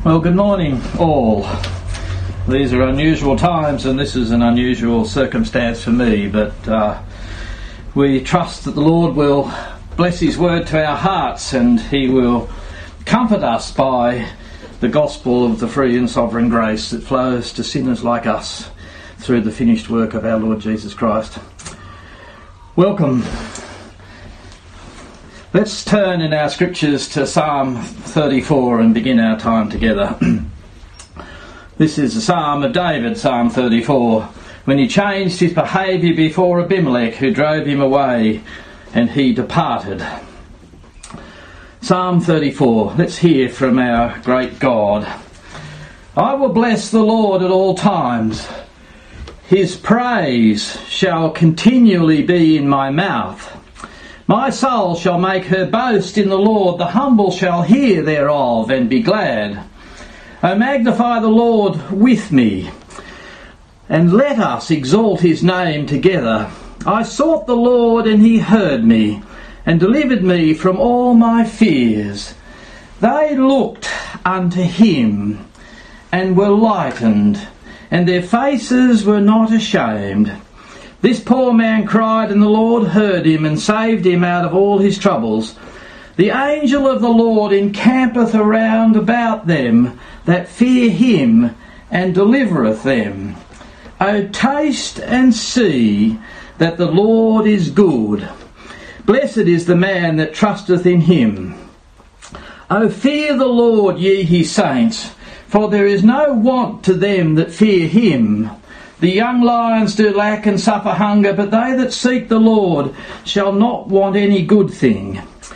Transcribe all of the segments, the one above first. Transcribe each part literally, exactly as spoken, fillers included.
Well, good morning all. These are unusual times and this is an unusual circumstance for me, but uh, we trust that the Lord will bless his word to our hearts and he will comfort us by the gospel of the free and sovereign grace that flows to sinners like us through the finished work of our Lord Jesus Christ. Welcome. Let's turn in our scriptures to Psalm thirty-four and begin our time together. This is the Psalm of David, Psalm thirty-four, when he changed his behaviour before Abimelech, who drove him away, and he departed. Psalm thirty-four. Let's hear from our great God. I will bless the Lord at all times. His praise shall continually be in my mouth. My soul shall make her boast in the Lord. The humble shall hear thereof and be glad. O magnify the Lord with me, and let us exalt his name together. I sought the Lord, and he heard me, and delivered me from all my fears. They looked unto him, and were lightened, and their faces were not ashamed. This poor man cried, and the Lord heard him, and saved him out of all his troubles. The angel of the Lord encampeth around about them that fear him, and delivereth them. O taste and see that the Lord is good. Blessed is the man that trusteth in him. O fear the Lord, ye his saints, for there is no want to them that fear him. The young lions do lack and suffer hunger, but they that seek the Lord shall not want any good thing.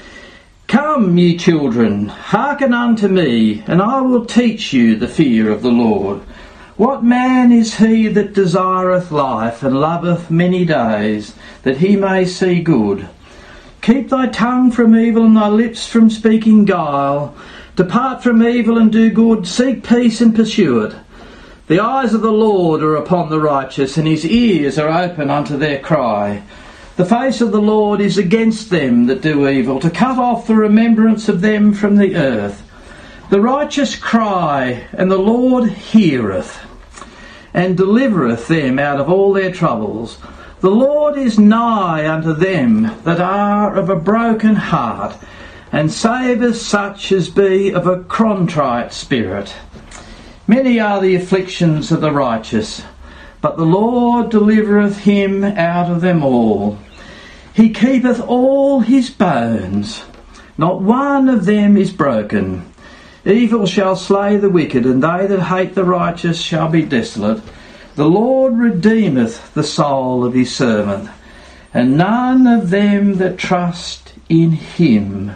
Come, ye children, hearken unto me, and I will teach you the fear of the Lord. What man is he that desireth life, and loveth many days, that he may see good? Keep thy tongue from evil, and thy lips from speaking guile. Depart from evil and do good, seek peace and pursue it. The eyes of the Lord are upon the righteous, and his ears are open unto their cry. The face of the Lord is against them that do evil, to cut off the remembrance of them from the earth. The righteous cry, and the Lord heareth, and delivereth them out of all their troubles. The Lord is nigh unto them that are of a broken heart, and saveth such as be of a contrite spirit. Many are the afflictions of the righteous, but the Lord delivereth him out of them all. He keepeth all his bones, not one of them is broken. Evil shall slay the wicked, and they that hate the righteous shall be desolate. The Lord redeemeth the soul of his servant, and none of them that trust in him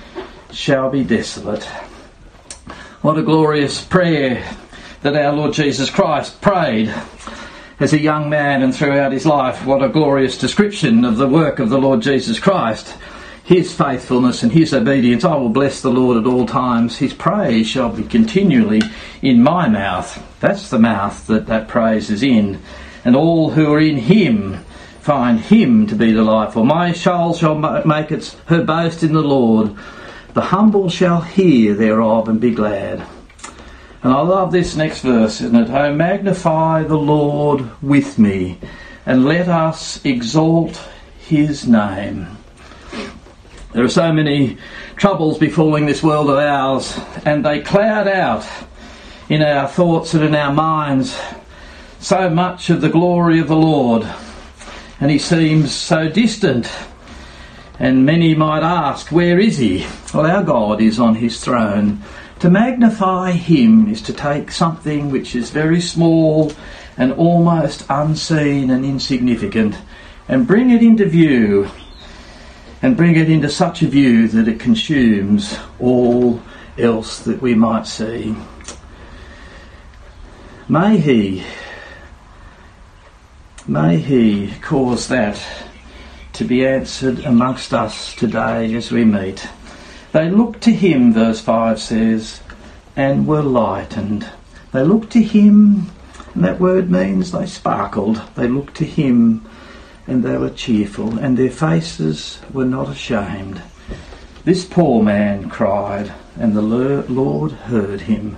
shall be desolate. What a glorious prayer that our Lord Jesus Christ prayed as a young man and throughout his life. What a glorious description of the work of the Lord Jesus Christ, his faithfulness and his obedience. I will bless the Lord at all times. His praise shall be continually in my mouth. That's the mouth that that praise is in. And all who are in him find him to be delightful. My soul shall make its her boast in the Lord. The humble shall hear thereof and be glad. And I love this next verse, isn't it? Oh, magnify the Lord with me, and let us exalt his name. There are so many troubles befalling this world of ours, and they cloud out in our thoughts and in our minds so much of the glory of the Lord. And he seems so distant. And many might ask, where is he? Well, our God is on his throne. To magnify him is to take something which is very small and almost unseen and insignificant and bring it into view, and bring it into such a view that it consumes all else that we might see. May he, may he cause that to be answered amongst us today as we meet. They looked to him, verse five says, and were lightened. They looked to him, and that word means they sparkled. They looked to him, and they were cheerful, and their faces were not ashamed. This poor man cried, and the Lord heard him,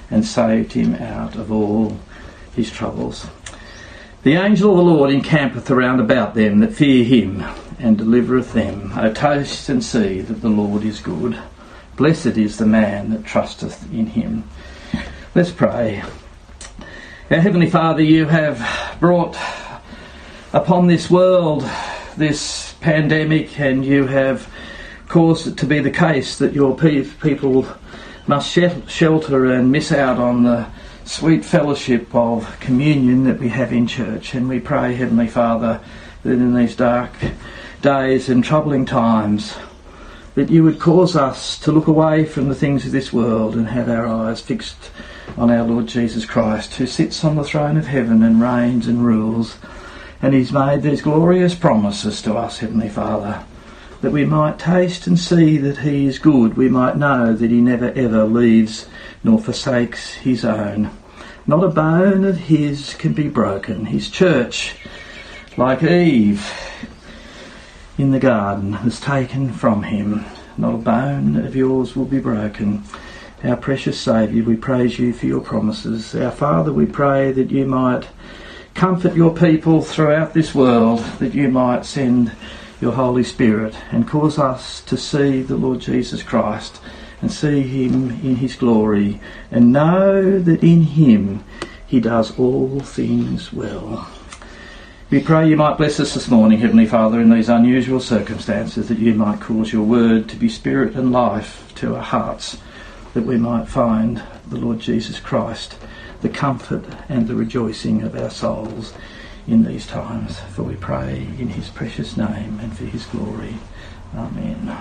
and saved him out of all his troubles. The angel of the Lord encampeth around about them that fear him, and delivereth them. O taste and see that the Lord is good. Blessed is the man that trusteth in him. Let's pray. Our Heavenly Father, you have brought upon this world this pandemic, and you have caused it to be the case that your pe- people must sh- shelter and miss out on the sweet fellowship of communion that we have in church. And we pray, Heavenly Father, that in these dark days and troubling times, that you would cause us to look away from the things of this world and have our eyes fixed on our Lord Jesus Christ, who sits on the throne of heaven and reigns and rules. And he's made these glorious promises to us, Heavenly Father, that we might taste and see that he is good. We might know that he never ever leaves nor forsakes his own. Not a bone of his can be broken. His church, like Eve in the garden, was taken from him. Not a bone of yours will be broken. Our precious Saviour, we praise you for your promises. Our Father, we pray that you might comfort your people throughout this world, that you might send your Holy Spirit and cause us to see the Lord Jesus Christ and see him in his glory and know that in him he does all things well. We pray you might bless us this morning, Heavenly Father, in these unusual circumstances, that you might cause your word to be spirit and life to our hearts, that we might find the Lord Jesus Christ, the comfort and the rejoicing of our souls in these times. For we pray in his precious name and for his glory. Amen.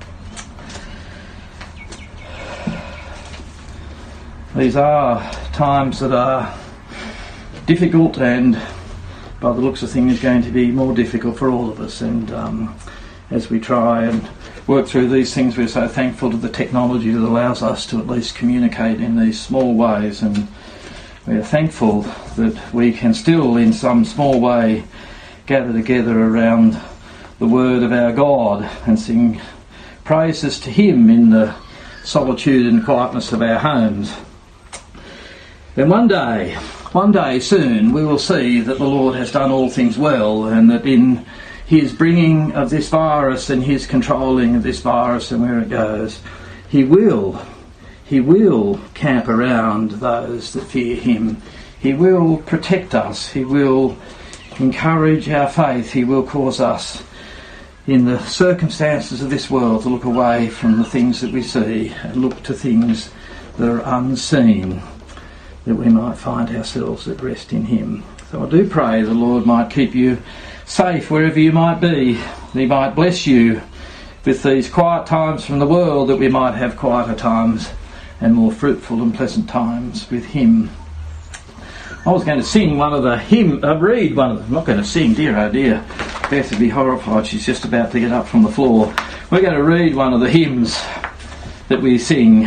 These are times that are difficult, and by the looks of things going to be more difficult for all of us. And um, as we try and work through these things, we're so thankful to the technology that allows us to at least communicate in these small ways, and we're thankful that we can still in some small way gather together around the word of our God and sing praises to him in the solitude and quietness of our homes. And one day, one day soon, we will see that the Lord has done all things well, and that in his bringing of this virus and his controlling of this virus and where it goes, he will, he will camp around those that fear him. He will protect us. He will encourage our faith. He will cause us in the circumstances of this world to look away from the things that we see and look to things that are unseen, that we might find ourselves at rest in him. So I do pray the Lord might keep you safe wherever you might be. He might bless you with these quiet times from the world, that we might have quieter times and more fruitful and pleasant times with him. I was going to sing one of the hymn, uh, read one of them. I'm not going to sing, dear oh dear. Beth would be horrified. She's just about to get up from the floor. We're going to read one of the hymns that we sing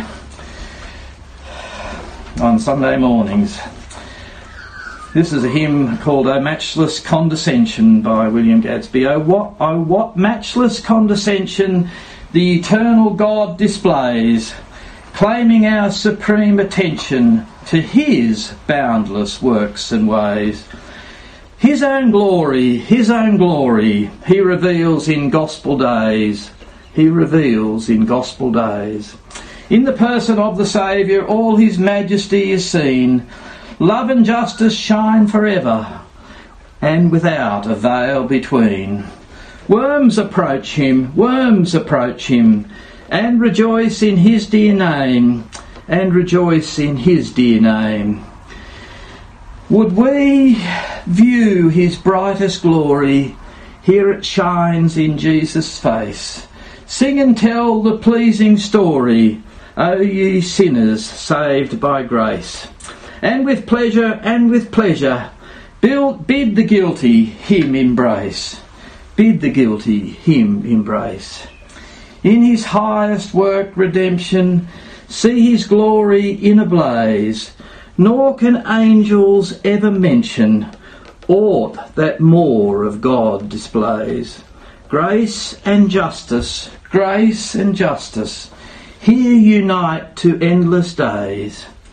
on Sunday mornings. This is a hymn called O Matchless Condescension by William Gadsby. Oh what, oh what matchless condescension the eternal God displays, claiming our supreme attention to his boundless works and ways. His own glory, his own glory, he reveals in gospel days. He reveals in gospel days. In the person of the Saviour, all his majesty is seen. Love and justice shine forever, and without a veil between. Worms approach him, worms approach him, and rejoice in his dear name, and rejoice in his dear name. Would we view his brightest glory, here it shines in Jesus' face. Sing and tell the pleasing story, O ye sinners saved by grace. And with pleasure, and with pleasure, build, bid the guilty him embrace. Bid the guilty him embrace. In his highest work redemption, see his glory in a blaze, nor can angels ever mention aught that more of God displays. Grace and justice, grace and justice, here unite to endless days.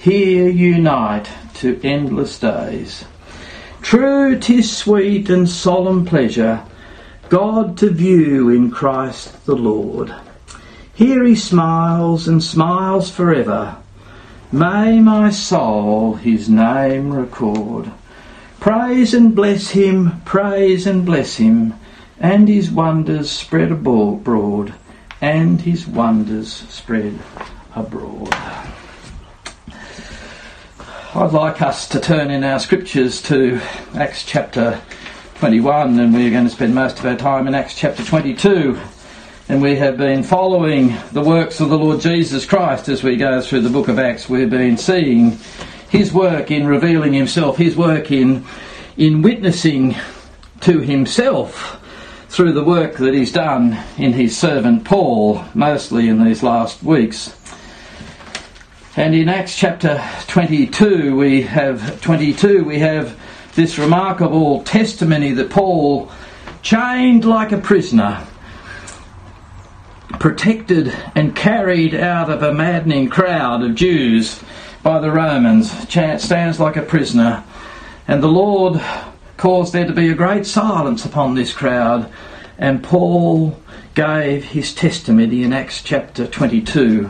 here unite to endless days. True, 'tis sweet and solemn pleasure, God to view in Christ the Lord. Here he smiles and smiles forever. May my soul his name record. Praise and bless him, praise and bless him, and his wonders spread abroad, and his wonders spread abroad. I'd like us to turn in our scriptures to Acts chapter twenty-one, and we're going to spend most of our time in Acts chapter twenty-two. And we have been following the works of the Lord Jesus Christ as we go through the book of Acts. We've been seeing his work in revealing himself, his work in, in witnessing to himself through the work that he's done in his servant Paul, mostly in these last weeks. And in Acts chapter twenty-two, we have twenty-two, we have this remarkable testimony that Paul, chained like a prisoner, protected and carried out of a maddening crowd of Jews by the Romans, stands like a prisoner, and the Lord caused there to be a great silence upon this crowd, and Paul gave his testimony in Acts chapter twenty-two.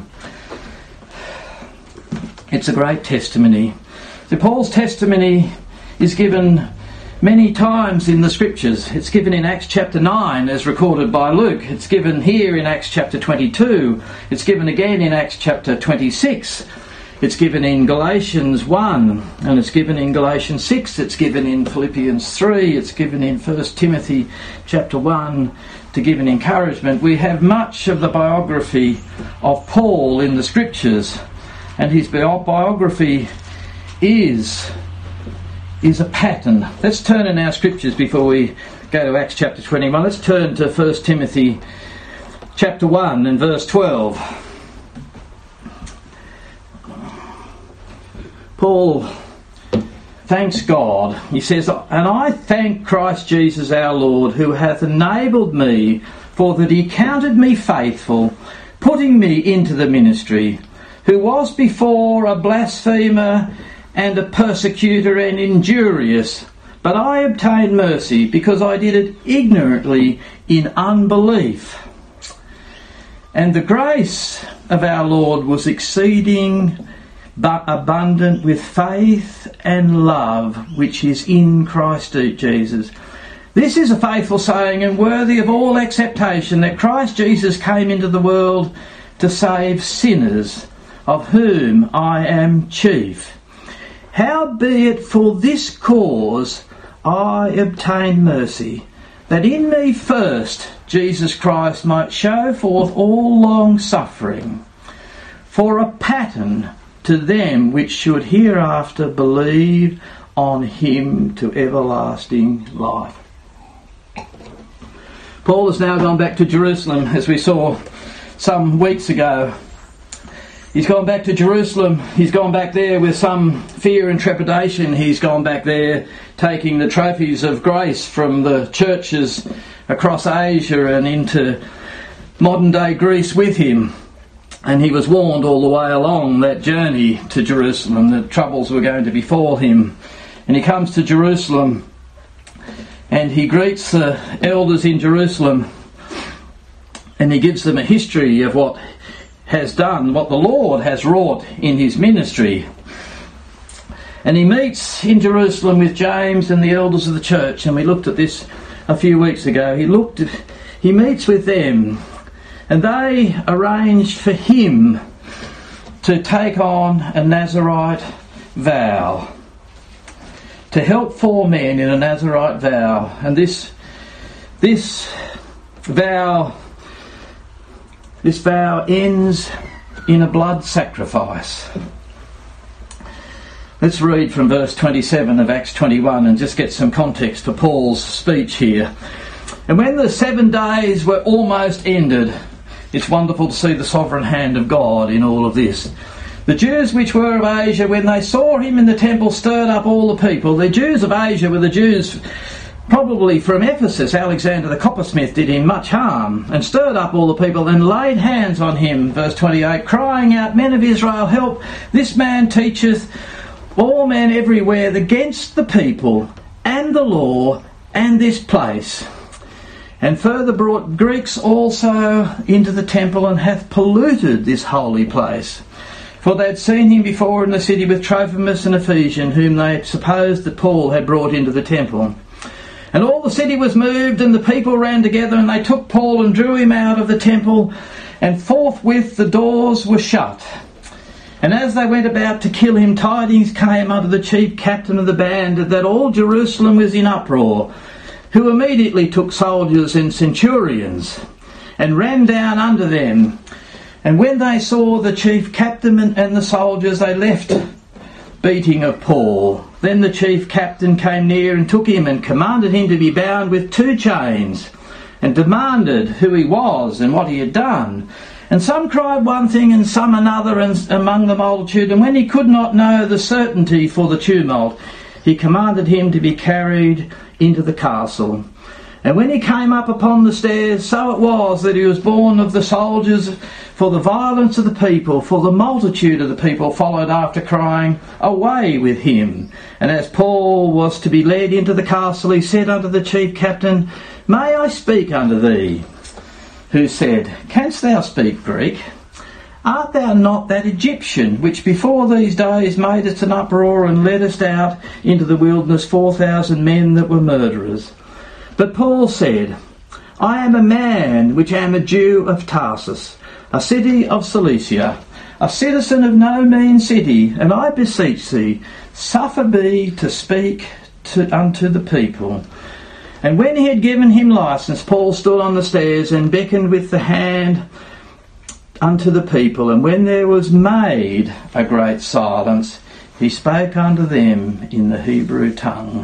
It's a great testimony. So Paul's testimony is given many times in the scriptures. It's given in Acts chapter nine as recorded by Luke. It's given here in Acts chapter twenty-two. It's given again in Acts chapter twenty-six. It's given in Galatians one, and it's given in Galatians six. It's given in Philippians three. It's given in First Timothy chapter one to give an encouragement. We have much of the biography of Paul in the scriptures, and his biography is is a pattern. Let's turn in our scriptures before we go to Acts chapter twenty-one. Let's turn to First Timothy chapter one and verse twelve. Paul thanks God. He says, "And I thank Christ Jesus our Lord, who hath enabled me, for that he counted me faithful, putting me into the ministry, who was before a blasphemer and a persecutor and injurious, but I obtained mercy, because I did it ignorantly in unbelief. And the grace of our Lord was exceeding but abundant with faith and love, which is in Christ Jesus." This is a faithful saying and worthy of all acceptation, that Christ Jesus came into the world to save sinners, of whom I am chief. Howbeit for this cause I obtained mercy, that in me first Jesus Christ might show forth all long suffering, for a pattern to them which should hereafter believe on him to everlasting life. Paul has now gone back to Jerusalem, as we saw some weeks ago. He's gone back to Jerusalem. He's gone back there with some fear and trepidation. He's gone back there taking the trophies of grace from the churches across Asia and into modern day Greece with him. And he was warned all the way along that journey to Jerusalem that troubles were going to befall him. And he comes to Jerusalem and he greets the elders in Jerusalem, and he gives them a history of what has done, what the Lord has wrought in his ministry. And he meets in Jerusalem with James and the elders of the church, and we looked at this a few weeks ago. He looked at, he meets with them, and they arranged for him to take on a Nazirite vow, to help four men in a Nazirite vow. And this this vow This vow ends in a blood sacrifice. Let's read from verse twenty-seven of Acts twenty-one and just get some context for Paul's speech here. "And when the seven days were almost ended," it's wonderful to see the sovereign hand of God in all of this, "the Jews which were of Asia, when they saw him in the temple, stirred up all the people." The Jews of Asia were the Jews probably from Ephesus, Alexander the coppersmith did him much harm, and stirred up all the people and laid hands on him, verse twenty-eight, crying out, Men of Israel, help, this man teacheth all men everywhere against the people and the law and this place. And further brought Greeks also into the temple, and hath polluted this holy place. For they had seen him before in the city with Trophimus and Ephesian, whom they supposed that Paul had brought into the temple. And all the city was moved, and the people ran together, and they took Paul and drew him out of the temple, and forthwith the doors were shut. And as they went about to kill him, tidings came unto the chief captain of the band that all Jerusalem was in uproar, who immediately took soldiers and centurions, and ran down unto them. And when they saw the chief captain and the soldiers, they left beating of Paul. Then the chief captain came near and took him and commanded him to be bound with two chains, and demanded who he was and what he had done. And some cried one thing and some another and among the multitude, and when he could not know the certainty for the tumult, he commanded him to be carried into the castle. And when he came up upon the stairs, so it was that he was borne of the soldiers for the violence of the people, for the multitude of the people followed after, crying, Away with him! And as Paul was to be led into the castle, he said unto the chief captain, May I speak unto thee? Who said, Canst thou speak Greek? Art thou not that Egyptian, which before these days made us an uproar, and led us out into the wilderness four thousand men that were murderers? But Paul said, I am a man which am a Jew of Tarsus, a city of Cilicia, a citizen of no mean city, and I beseech thee, suffer me to speak to, unto the people. And when he had given him license, Paul stood on the stairs and beckoned with the hand unto the people. And when there was made a great silence, he spake unto them in the Hebrew tongue.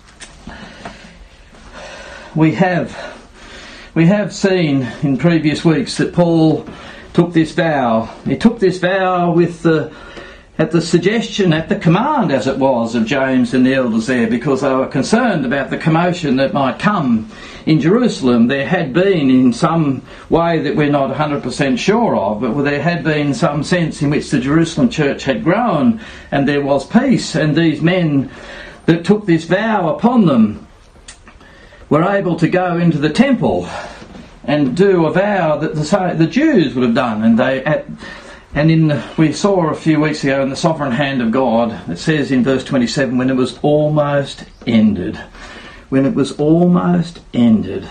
We have, we have seen in previous weeks that Paul took this vow. He took this vow with the, at the suggestion, at the command as it was, of James and the elders there, because they were concerned about the commotion that might come in Jerusalem. There had been, in some way that we're not one hundred percent sure of, but there had been some sense in which the Jerusalem church had grown and there was peace, and these men that took this vow upon them were able to go into the temple and do a vow that the, the Jews would have done. And they, at, and in the, we saw a few weeks ago in the sovereign hand of God, it says in verse twenty-seven, when it was almost ended. When it was almost ended.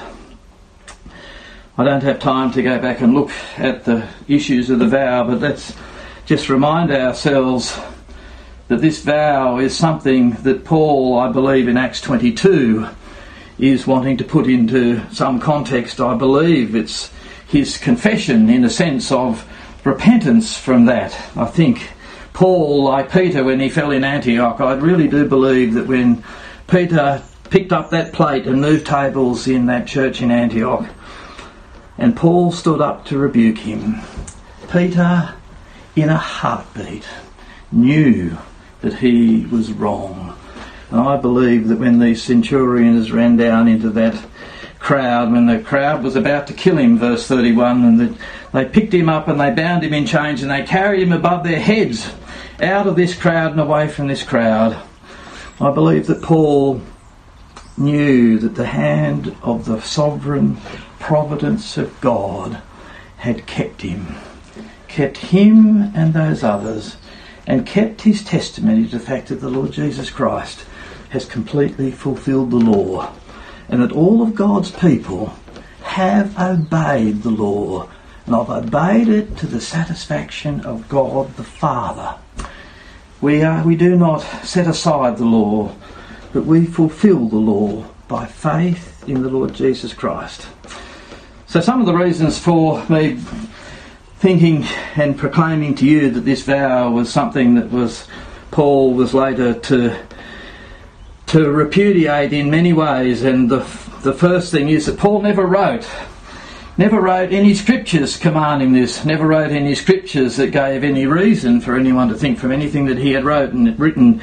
I don't have time to go back and look at the issues of the vow, but let's just remind ourselves that this vow is something that Paul, I believe in Acts twenty-two, is wanting to put into some context. I believe it's his confession in a sense of repentance from that. I think Paul, like Peter when he fell in Antioch, I really do believe that when Peter picked up that plate and moved tables in that church in Antioch, and Paul stood up to rebuke him, Peter, in a heartbeat, knew that he was wrong. And I believe that when these centurions ran down into that crowd, when the crowd was about to kill him, verse thirty-one, and the, they picked him up and they bound him in chains and they carried him above their heads out of this crowd and away from this crowd, I believe that Paul knew that the hand of the sovereign providence of God had kept him, kept him and those others, and kept his testimony to the fact that the Lord Jesus Christ has completely fulfilled the law, and that all of God's people have obeyed the law, and have obeyed it to the satisfaction of God the Father. We are, we do not set aside the law, but we fulfil the law by faith in the Lord Jesus Christ. So some of the reasons for me thinking and proclaiming to you that this vow was something that was Paul was later to to repudiate in many ways, and the the first thing is that Paul never wrote never wrote any scriptures commanding this, never wrote any scriptures that gave any reason for anyone to think from anything that he had wrote and written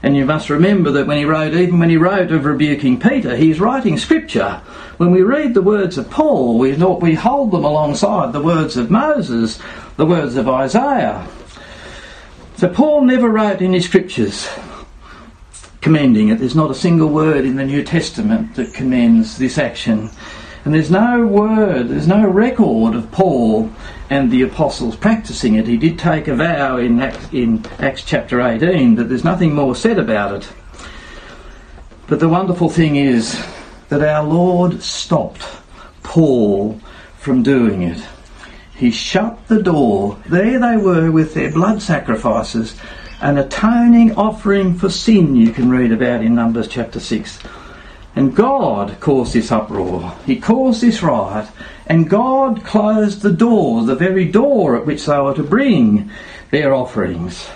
And you must remember that when he wrote, even when he wrote of rebuking Peter, he's writing scripture. When we read the words of Paul, we, we hold them alongside the words of Moses, the words of Isaiah. So Paul never wrote in his scriptures commending it. There's not a single word in the New Testament that commends this action. And there's no word, there's no record of Paul and the apostles practising it. He did take a vow in Acts, in Acts chapter eighteen, but there's nothing more said about it. But the wonderful thing is that our Lord stopped Paul from doing it. He shut the door. There they were with their blood sacrifices, an atoning offering for sin, you can read about in Numbers chapter six. And God caused this uproar. He caused this riot. And God closed the door, the very door at which they were to bring their offerings.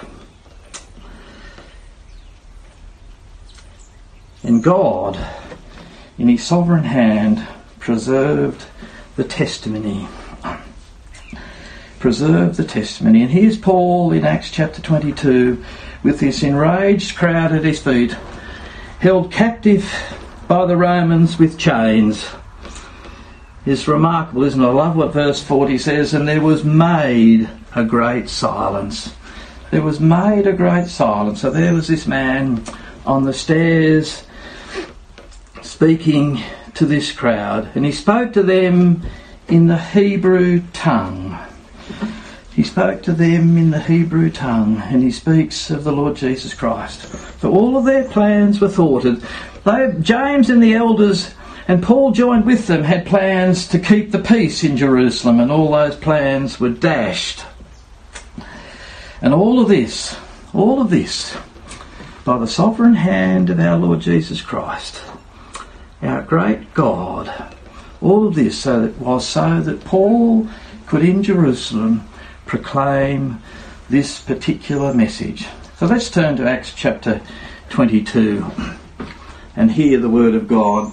And God, in his sovereign hand, preserved the testimony. Preserved the testimony. And here's Paul in Acts chapter twenty-two with this enraged crowd at his feet, held captive by the Romans with chains. It's remarkable, isn't it? I love what verse forty says, and there was made a great silence. There was made a great silence. So there was this man on the stairs speaking to this crowd, and he spoke to them in the Hebrew tongue. He spoke to them in the Hebrew tongue, and he speaks of the Lord Jesus Christ. For all of their plans were thwarted. They, James and the elders, and Paul joined with them, had plans to keep the peace in Jerusalem, and all those plans were dashed. And all of this, all of this, by the sovereign hand of our Lord Jesus Christ, our great God, all of this so that was so that Paul could in Jerusalem proclaim this particular message. So let's turn to Acts chapter twenty-two and hear the word of God.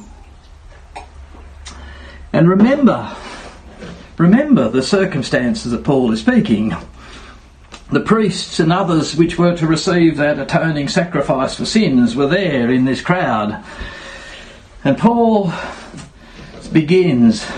And remember, remember the circumstances that Paul is speaking. The priests and others which were to receive that atoning sacrifice for sins were there in this crowd. And Paul begins,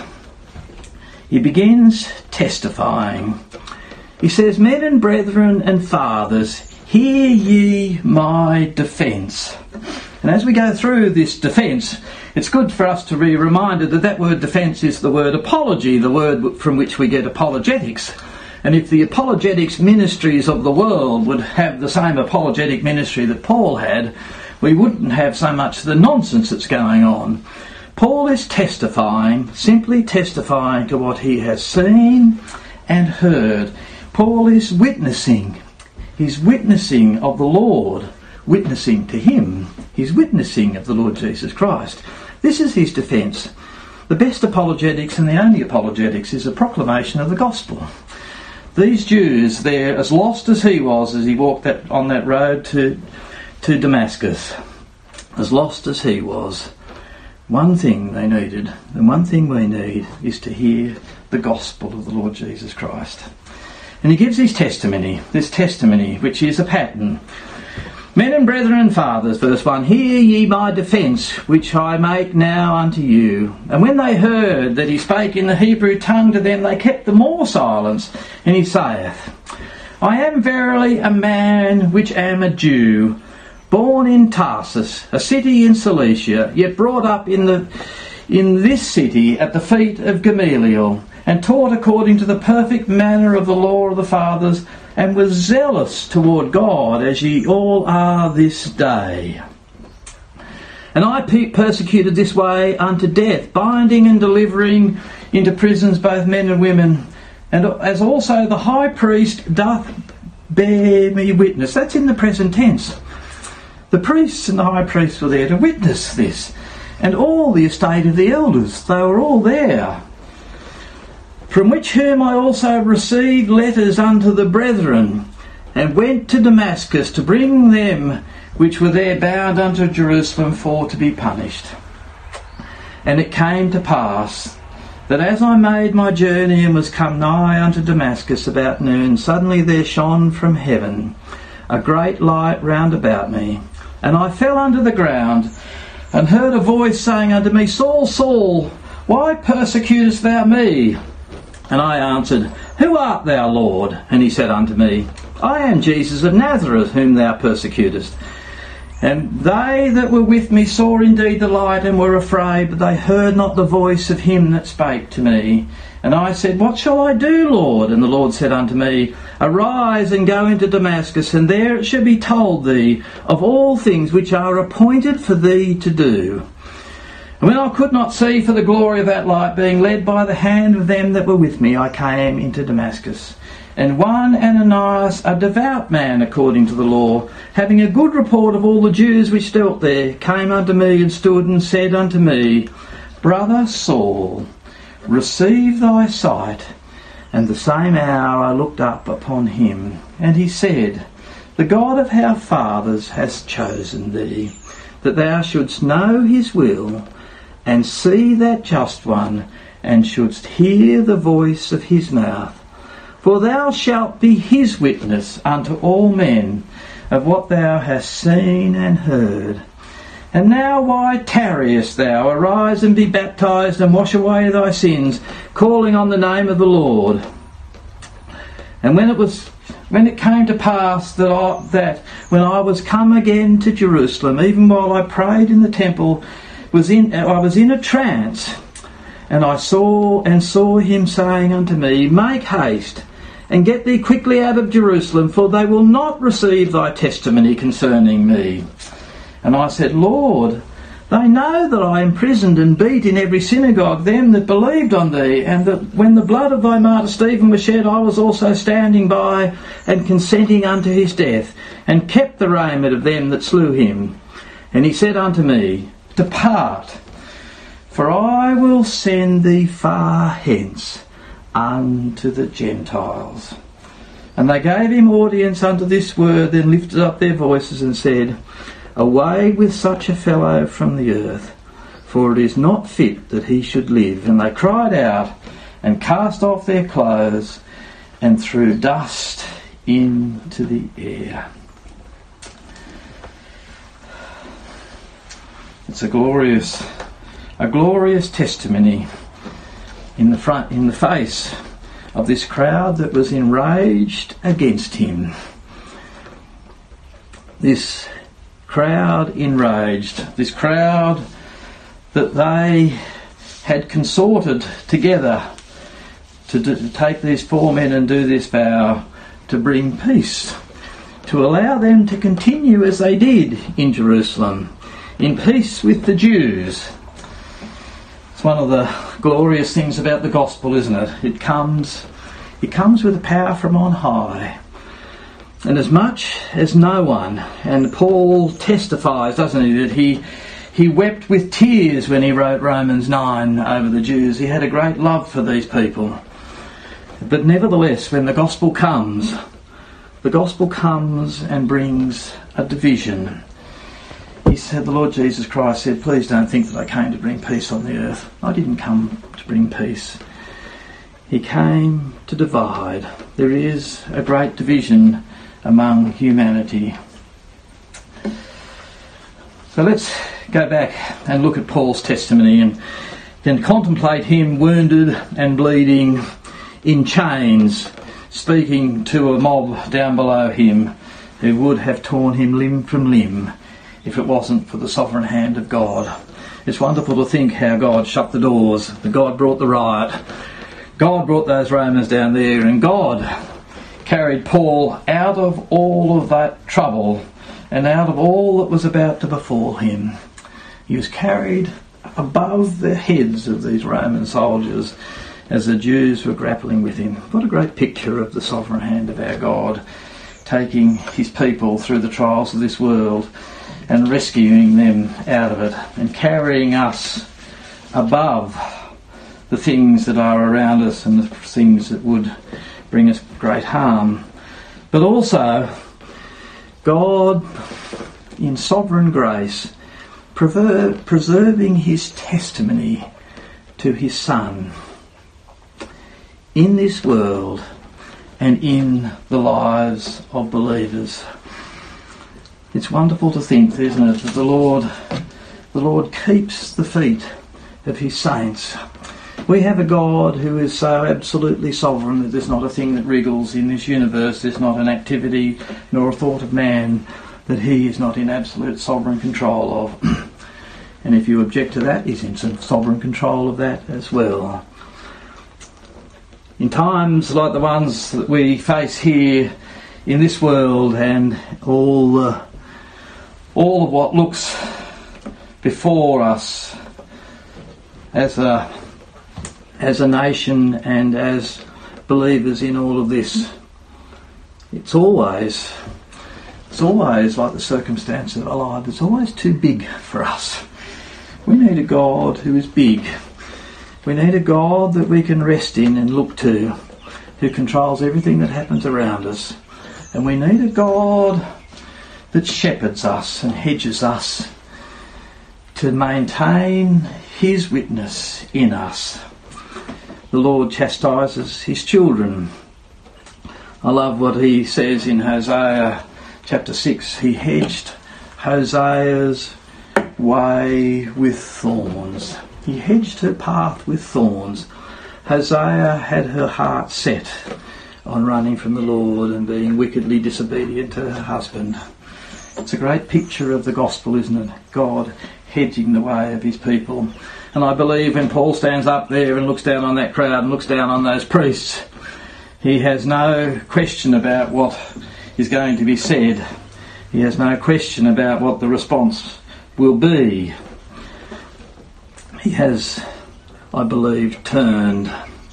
he begins testifying. He says, "Men and brethren and fathers, hear ye my defence." And as we go through this defence, it's good for us to be reminded that that word defence is the word apology, the word from which we get apologetics. And if the apologetics ministries of the world would have the same apologetic ministry that Paul had, we wouldn't have so much the nonsense that's going on. Paul is testifying, simply testifying to what he has seen and heard. Paul is witnessing. He's witnessing of the Lord, witnessing to him. He's witnessing of the Lord Jesus Christ. This is his defence. The best apologetics and the only apologetics is a proclamation of the gospel. These Jews, they're as lost as he was as he walked that, on that road to, to Damascus. As lost as he was. One thing they needed, and one thing we need, is to hear the gospel of the Lord Jesus Christ. And he gives his testimony, this testimony, which is a pattern. "Men and brethren and fathers," verse one, "hear ye my defence, which I make now unto you." And when they heard that he spake in the Hebrew tongue to them, they kept the more silence. And he saith, "I am verily a man which am a Jew, born in Tarsus, a city in Cilicia, yet brought up in the in this city at the feet of Gamaliel, and taught according to the perfect manner of the law of the fathers, and was zealous toward God, as ye all are this day. And I persecuted this way unto death, binding and delivering into prisons both men and women, and as also the high priest doth bear me witness." That's in the present tense. The priests and the high priest were there to witness this, and all the estate of the elders, they were all there. "From which whom I also received letters unto the brethren, and went to Damascus to bring them which were there bound unto Jerusalem for to be punished. And it came to pass that as I made my journey and was come nigh unto Damascus about noon, suddenly there shone from heaven a great light round about me, And I fell under the ground, and heard a voice saying unto me, Saul, Saul, why persecutest thou me? And I answered, Who art thou, Lord? And he said unto me, I am Jesus of Nazareth, whom thou persecutest. And they that were with me saw indeed the light, and were afraid, but they heard not the voice of him that spake to me. And I said, What shall I do, Lord? And the Lord said unto me, Arise and go into Damascus, and there it shall be told thee of all things which are appointed for thee to do. And when I could not see for the glory of that light, being led by the hand of them that were with me, I came into Damascus. And one Ananias, a devout man according to the law, having a good report of all the Jews which dwelt there, came unto me and stood and said unto me, Brother Saul, receive thy sight. And the same hour I looked up upon him, and he said, The God of our fathers has chosen thee, that thou shouldst know his will, and see that just one, and shouldst hear the voice of his mouth. For thou shalt be his witness unto all men of what thou hast seen and heard. And now why tarriest thou? Arise and be baptized, and wash away thy sins, calling on the name of the Lord. And when it was when it came to pass that I, that when I was come again to Jerusalem, even while I prayed in the temple, was in I was in a trance, and I saw and saw him saying unto me, Make haste, and get thee quickly out of Jerusalem, for they will not receive thy testimony concerning me. And I said, Lord, they know that I imprisoned and beat in every synagogue them that believed on thee, and that when the blood of thy martyr Stephen was shed, I was also standing by and consenting unto his death, and kept the raiment of them that slew him. And he said unto me, Depart, for I will send thee far hence unto the Gentiles. And they gave him audience unto this word, then lifted up their voices and said, Away with such a fellow from the earth, for it is not fit that he should live. And they cried out, and cast off their clothes, and threw dust into the air. It's a glorious, a glorious testimony in the front, in the face of this crowd that was enraged against him. This crowd enraged, this crowd that they had consorted together to, do, to take these four men and do this vow to bring peace, to allow them to continue as they did in Jerusalem, in peace with the Jews. It's one of the glorious things about the gospel, isn't it? It comes, it comes with a power from on high. And as much as no one, and Paul testifies, doesn't he, that he he wept with tears when he wrote Romans nine over the Jews. He had a great love for these people. But nevertheless, when the gospel comes, the gospel comes and brings a division. He said, the Lord Jesus Christ said, Please don't think that I came to bring peace on the earth. I didn't come to bring peace. He came to divide. There is a great division among humanity. So let's go back and look at Paul's testimony and then contemplate him wounded and bleeding in chains, speaking to a mob down below him who would have torn him limb from limb if it wasn't for the sovereign hand of God. It's wonderful to think how God shut the doors, that God brought the riot, God brought those Romans down there, and God carried Paul out of all of that trouble and out of all that was about to befall him. He was carried above the heads of these Roman soldiers as the Jews were grappling with him. What a great picture of the sovereign hand of our God, taking his people through the trials of this world and rescuing them out of it, and carrying us above the things that are around us and the things that would bring us great harm. But also, God, in sovereign grace, prever- preserving his testimony to his Son in this world and in the lives of believers. It's wonderful to think, isn't it, that the Lord, the Lord keeps the feet of his saints. We have a God who is so absolutely sovereign that there's not a thing that wriggles in this universe, there's not an activity nor a thought of man that he is not in absolute sovereign control of. And if you object to that, he's in some sovereign control of that as well. In times like the ones that we face here in this world, and all uh, all of what looks before us as a as a nation and as believers in all of this, it's always it's always like the circumstance of our life. It's always too big for us. We need a God who is big. We need a God that we can rest in and look to, who controls everything that happens around us. And we need a God that shepherds us and hedges us to maintain his witness in us. The Lord chastises his children. I love what he says in Hosea chapter six. He hedged Hosea's way with thorns. He hedged her path with thorns. Hosea had her heart set on running from the Lord and being wickedly disobedient to her husband. It's a great picture of the gospel, isn't it? God hedging the way of his people. And I believe when Paul stands up there and looks down on that crowd and looks down on those priests, he has no question about what is going to be said. He has no question about what the response will be. He has, I believe, turned.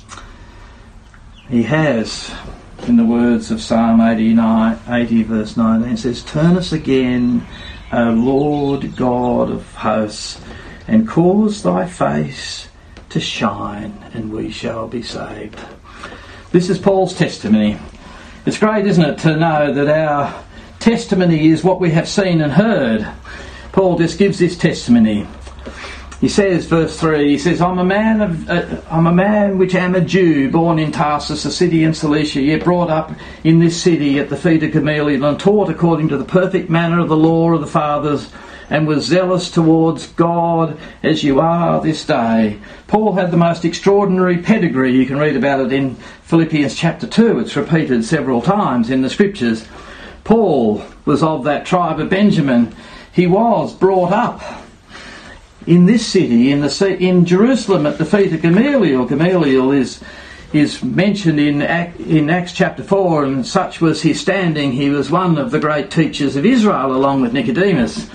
He has, in the words of Psalm eighty-nine, eighty verse nineteen, it says, "Turn us again, O Lord God of hosts, and cause thy face to shine, and we shall be saved." This is Paul's testimony. It's great, isn't it, to know that our testimony is what we have seen and heard. Paul just gives this testimony. He says, verse three, he says, I'm a man of, uh, I'm a man which am a Jew, born in Tarsus, a city in Cilicia, yet brought up in this city at the feet of Gamaliel, and taught according to the perfect manner of the law of the fathers, and was zealous towards God as you are this day. Paul had the most extraordinary pedigree. You can read about it in Philippians chapter two. It's repeated several times in the scriptures. Paul was of that tribe of Benjamin. He was brought up in this city, in the in Jerusalem, at the feet of Gamaliel. Gamaliel is is mentioned in in Acts chapter four, and such was his standing. He was one of the great teachers of Israel, along with Nicodemus.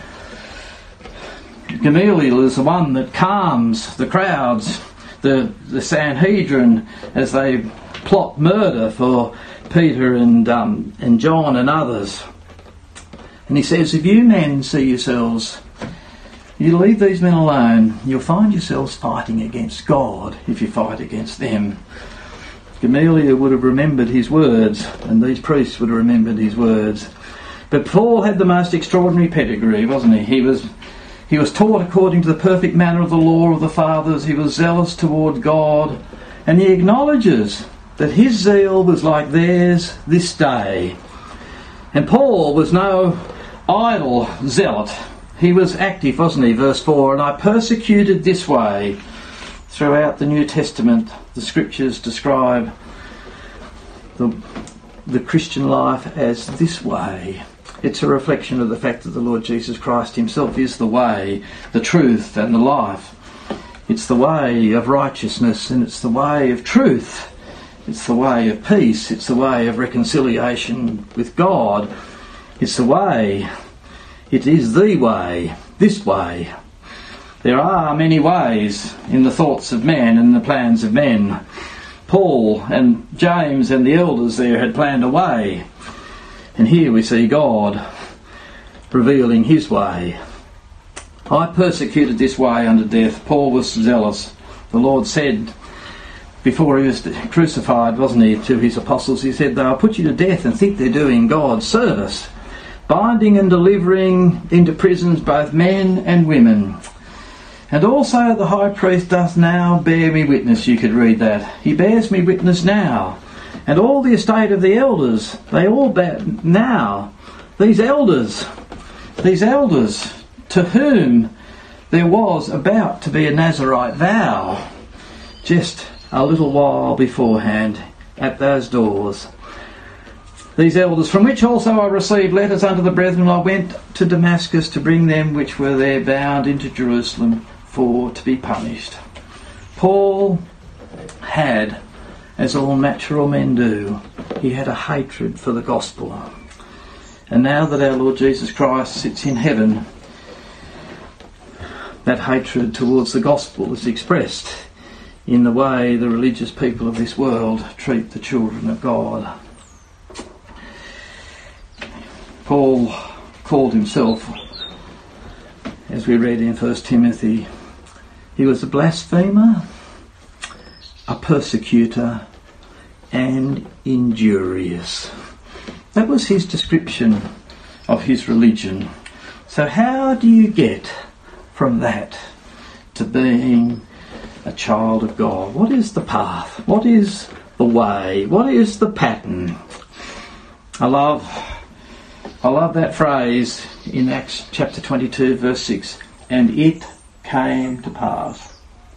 Gamaliel is the one that calms the crowds, the the Sanhedrin, as they plot murder for Peter and um, and John and others. And he says, if you men see yourselves, you leave these men alone, you'll find yourselves fighting against God if you fight against them. Gamaliel would have remembered his words, and these priests would have remembered his words. But Paul had the most extraordinary pedigree, wasn't he? He was he was taught according to the perfect manner of the law of the fathers. He was zealous toward God, and he acknowledges that his zeal was like theirs this day. And Paul was no idle zealot. He was active, wasn't he? Verse four, and I persecuted this way. Throughout the New Testament, the scriptures describe the, the Christian life as this way. It's a reflection of the fact that the Lord Jesus Christ himself is the way, the truth and the life. It's the way of righteousness, and it's the way of truth. It's the way of peace. It's the way of reconciliation with God. It's the way. It is the way, this way. There are many ways in the thoughts of men and the plans of men. Paul and James and the elders there had planned a way. And here we see God revealing his way. I persecuted this way unto death. Paul was zealous. The Lord said before he was crucified, wasn't he, to his apostles, he said, they'll put you to death and think they're doing God's service, binding and delivering into prisons both men and women. And also the high priest doth now bear me witness. You could read that. He bears me witness now. And all the estate of the elders, they all bear now. These elders, these elders to whom there was about to be a Nazirite vow just a little while beforehand at those doors. These elders, from which also I received letters unto the brethren, I went to Damascus to bring them which were there bound into Jerusalem for to be punished. Paul had, as all natural men do, he had a hatred for the gospel. And now that our Lord Jesus Christ sits in heaven, that hatred towards the gospel is expressed in the way the religious people of this world treat the children of God. Paul called himself, as we read in First Timothy, he was a blasphemer, a persecutor, and injurious. That was his description of his religion. So how do you get from that to being a child of God? What is the path? What is the way? What is the pattern? I love I love that phrase in Acts chapter twenty-two verse six. And it came to pass.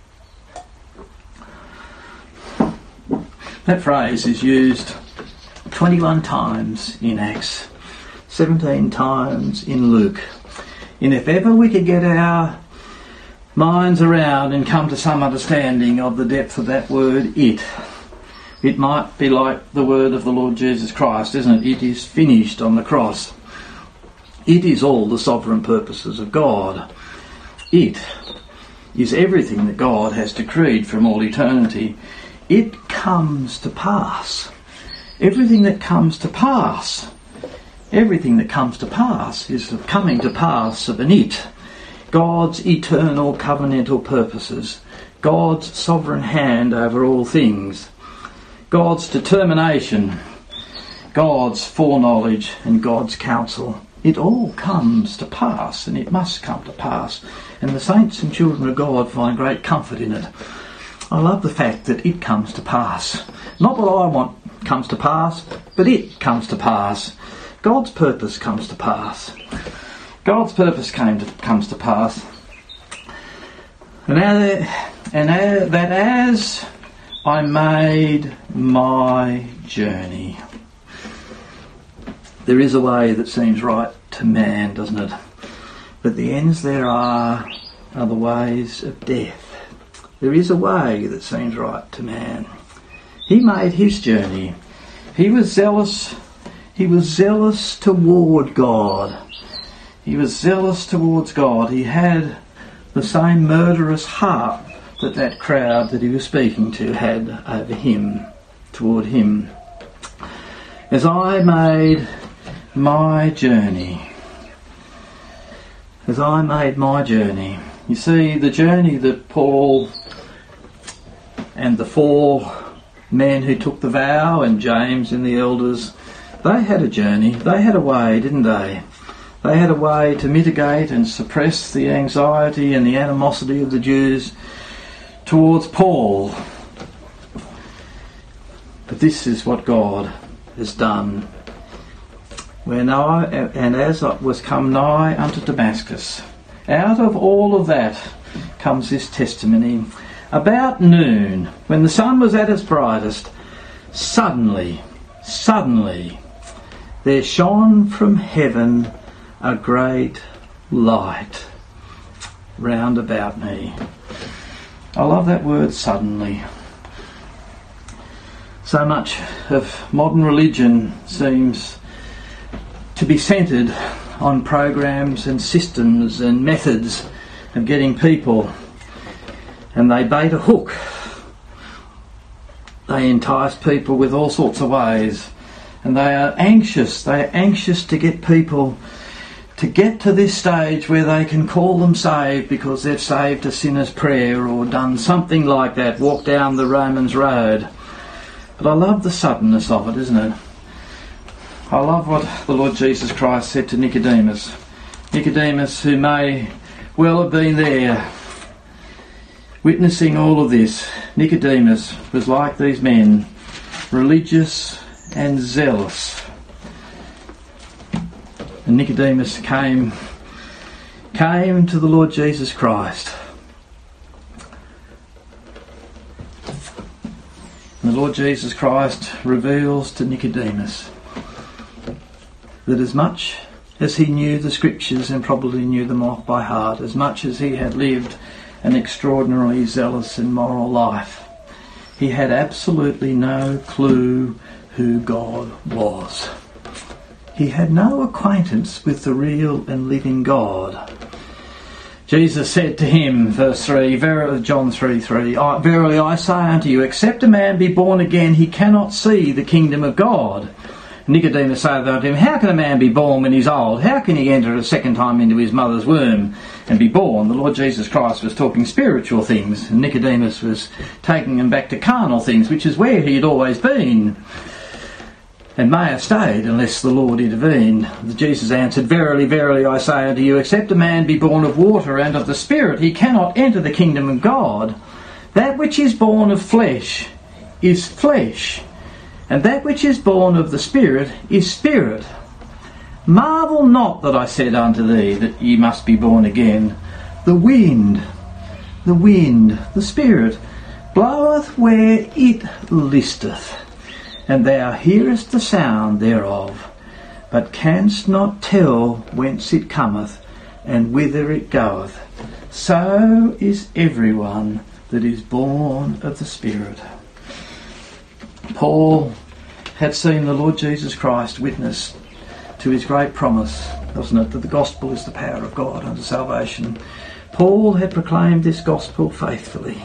That phrase is used twenty-one times in Acts, seventeen times in Luke. And if ever we could get our minds around and come to some understanding of the depth of that word, it, it might be like the word of the Lord Jesus Christ, isn't it? It is finished on the cross. It is all the sovereign purposes of God. It is everything that God has decreed from all eternity. It comes to pass. Everything that comes to pass, everything that comes to pass is the coming to pass of an it. God's eternal covenantal purposes, God's sovereign hand over all things, God's determination, God's foreknowledge and God's counsel. It all comes to pass, and it must come to pass. And the saints and children of God find great comfort in it. I love the fact that it comes to pass. Not what I want comes to pass, but it comes to pass. God's purpose comes to pass. God's purpose came to, comes to pass. And, now, and now that as I made my journey, there is a way that seems right to man, doesn't it? But the ends there are are the ways of death. There is a way that seems right to man. He made his journey. He was zealous. He was zealous toward God. He was zealous towards God. He had the same murderous heart that that crowd that he was speaking to had over him, toward him. As I made my journey, as I made my journey, you see, the journey that Paul and the four men who took the vow and James and the elders, they had a journey, they had a way, didn't they? They had a way to mitigate and suppress the anxiety and the animosity of the Jews towards Paul. But this is what God has done. Where nigh, and as I was come nigh unto Damascus, out of all of that comes this testimony. About noon, when the sun was at its brightest, suddenly, suddenly, there shone from heaven a great light round about me. I love that word, suddenly. So much of modern religion seems to be centred on programs and systems and methods of getting people, and they bait a hook. They entice people with all sorts of ways, and they are anxious, they are anxious to get people to get to this stage where they can call them saved because they've saved a sinner's prayer or done something like that, walked down the Romans road. But I love the suddenness of it, isn't it? I love what the Lord Jesus Christ said to Nicodemus. Nicodemus, who may well have been there witnessing all of this. Nicodemus was like these men, religious and zealous. And Nicodemus came came to the Lord Jesus Christ. And the Lord Jesus Christ reveals to Nicodemus that as much as he knew the scriptures and probably knew them off by heart, as much as he had lived an extraordinarily zealous and moral life, he had absolutely no clue who God was. He had no acquaintance with the real and living God. Jesus said to him, verse three, John three three, Verily I say unto you, except a man be born again, he cannot see the kingdom of God. Nicodemus saith unto him, How can a man be born when he's old? How can he enter a second time into his mother's womb and be born? The Lord Jesus Christ was talking spiritual things, and Nicodemus was taking him back to carnal things, which is where he had always been, and may have stayed unless the Lord intervened. Jesus answered, Verily, verily, I say unto you, except a man be born of water and of the Spirit, he cannot enter the kingdom of God. That which is born of flesh is flesh, and that which is born of the Spirit is spirit. Marvel not that I said unto thee that ye must be born again. The wind, the wind, the Spirit, bloweth where it listeth, and thou hearest the sound thereof, but canst not tell whence it cometh, and whither it goeth. So is everyone that is born of the Spirit. Paul had seen the Lord Jesus Christ witness to his great promise, wasn't it, that the gospel is the power of God unto salvation. Paul had proclaimed this gospel faithfully.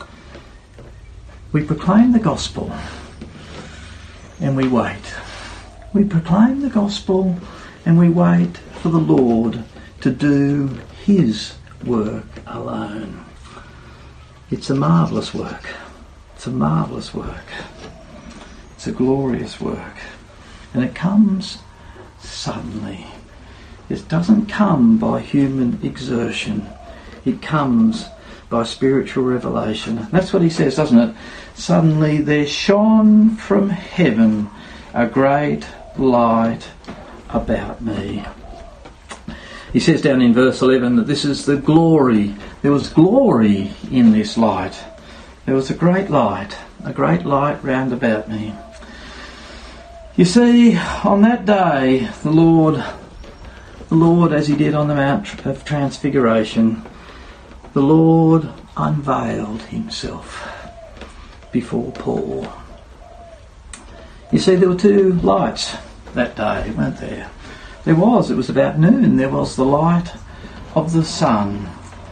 We proclaim the gospel and we wait. We proclaim the gospel and we wait for the Lord to do his work alone. It's a marvellous work. It's a marvellous work. It's a glorious work. And it comes suddenly. It doesn't come by human exertion. It comes by spiritual revelation. That's what he says, doesn't it? Suddenly there shone from heaven a great light about me. He says down in verse eleven that this is the glory. There was glory in this light. There was a great light, a great light round about me. You see, on that day, the Lord, the Lord, as he did on the Mount of Transfiguration, the Lord unveiled himself before Paul. You see, there were two lights that day, weren't there? There was, it was about noon, there was the light of the sun.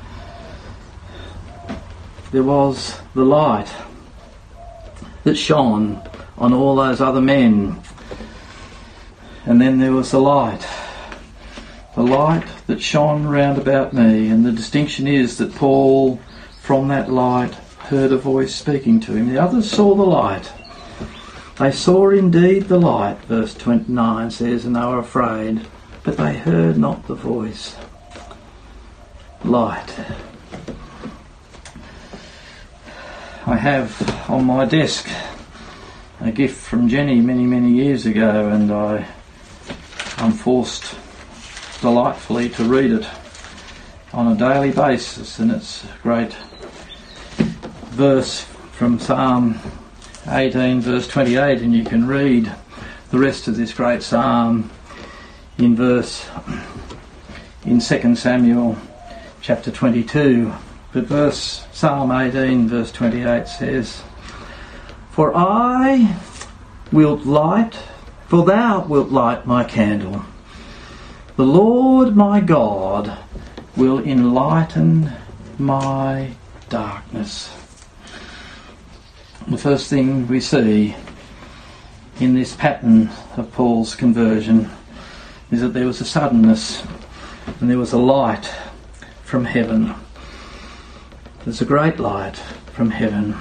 There was the light that shone on all those other men. And then there was the light, the light that shone round about me. And the distinction is that Paul, from that light, heard a voice speaking to him. The others saw the light. They saw indeed the light, verse twenty-nine says, and they were afraid, but they heard not the voice. Light. I have on my desk a gift from Jenny many, many years ago, and I, I'm forced delightfully to read it on a daily basis, and it's a great verse from Psalm eighteen, verse twenty-eight, and you can read the rest of this great psalm in verse in Second Samuel chapter twenty-two. But verse Psalm eighteen, verse twenty-eight says, For I will light, for thou wilt light my candle. The Lord my God will enlighten my darkness. The first thing we see in this pattern of Paul's conversion is that there was a suddenness and there was a light from heaven. There's a great light from heaven.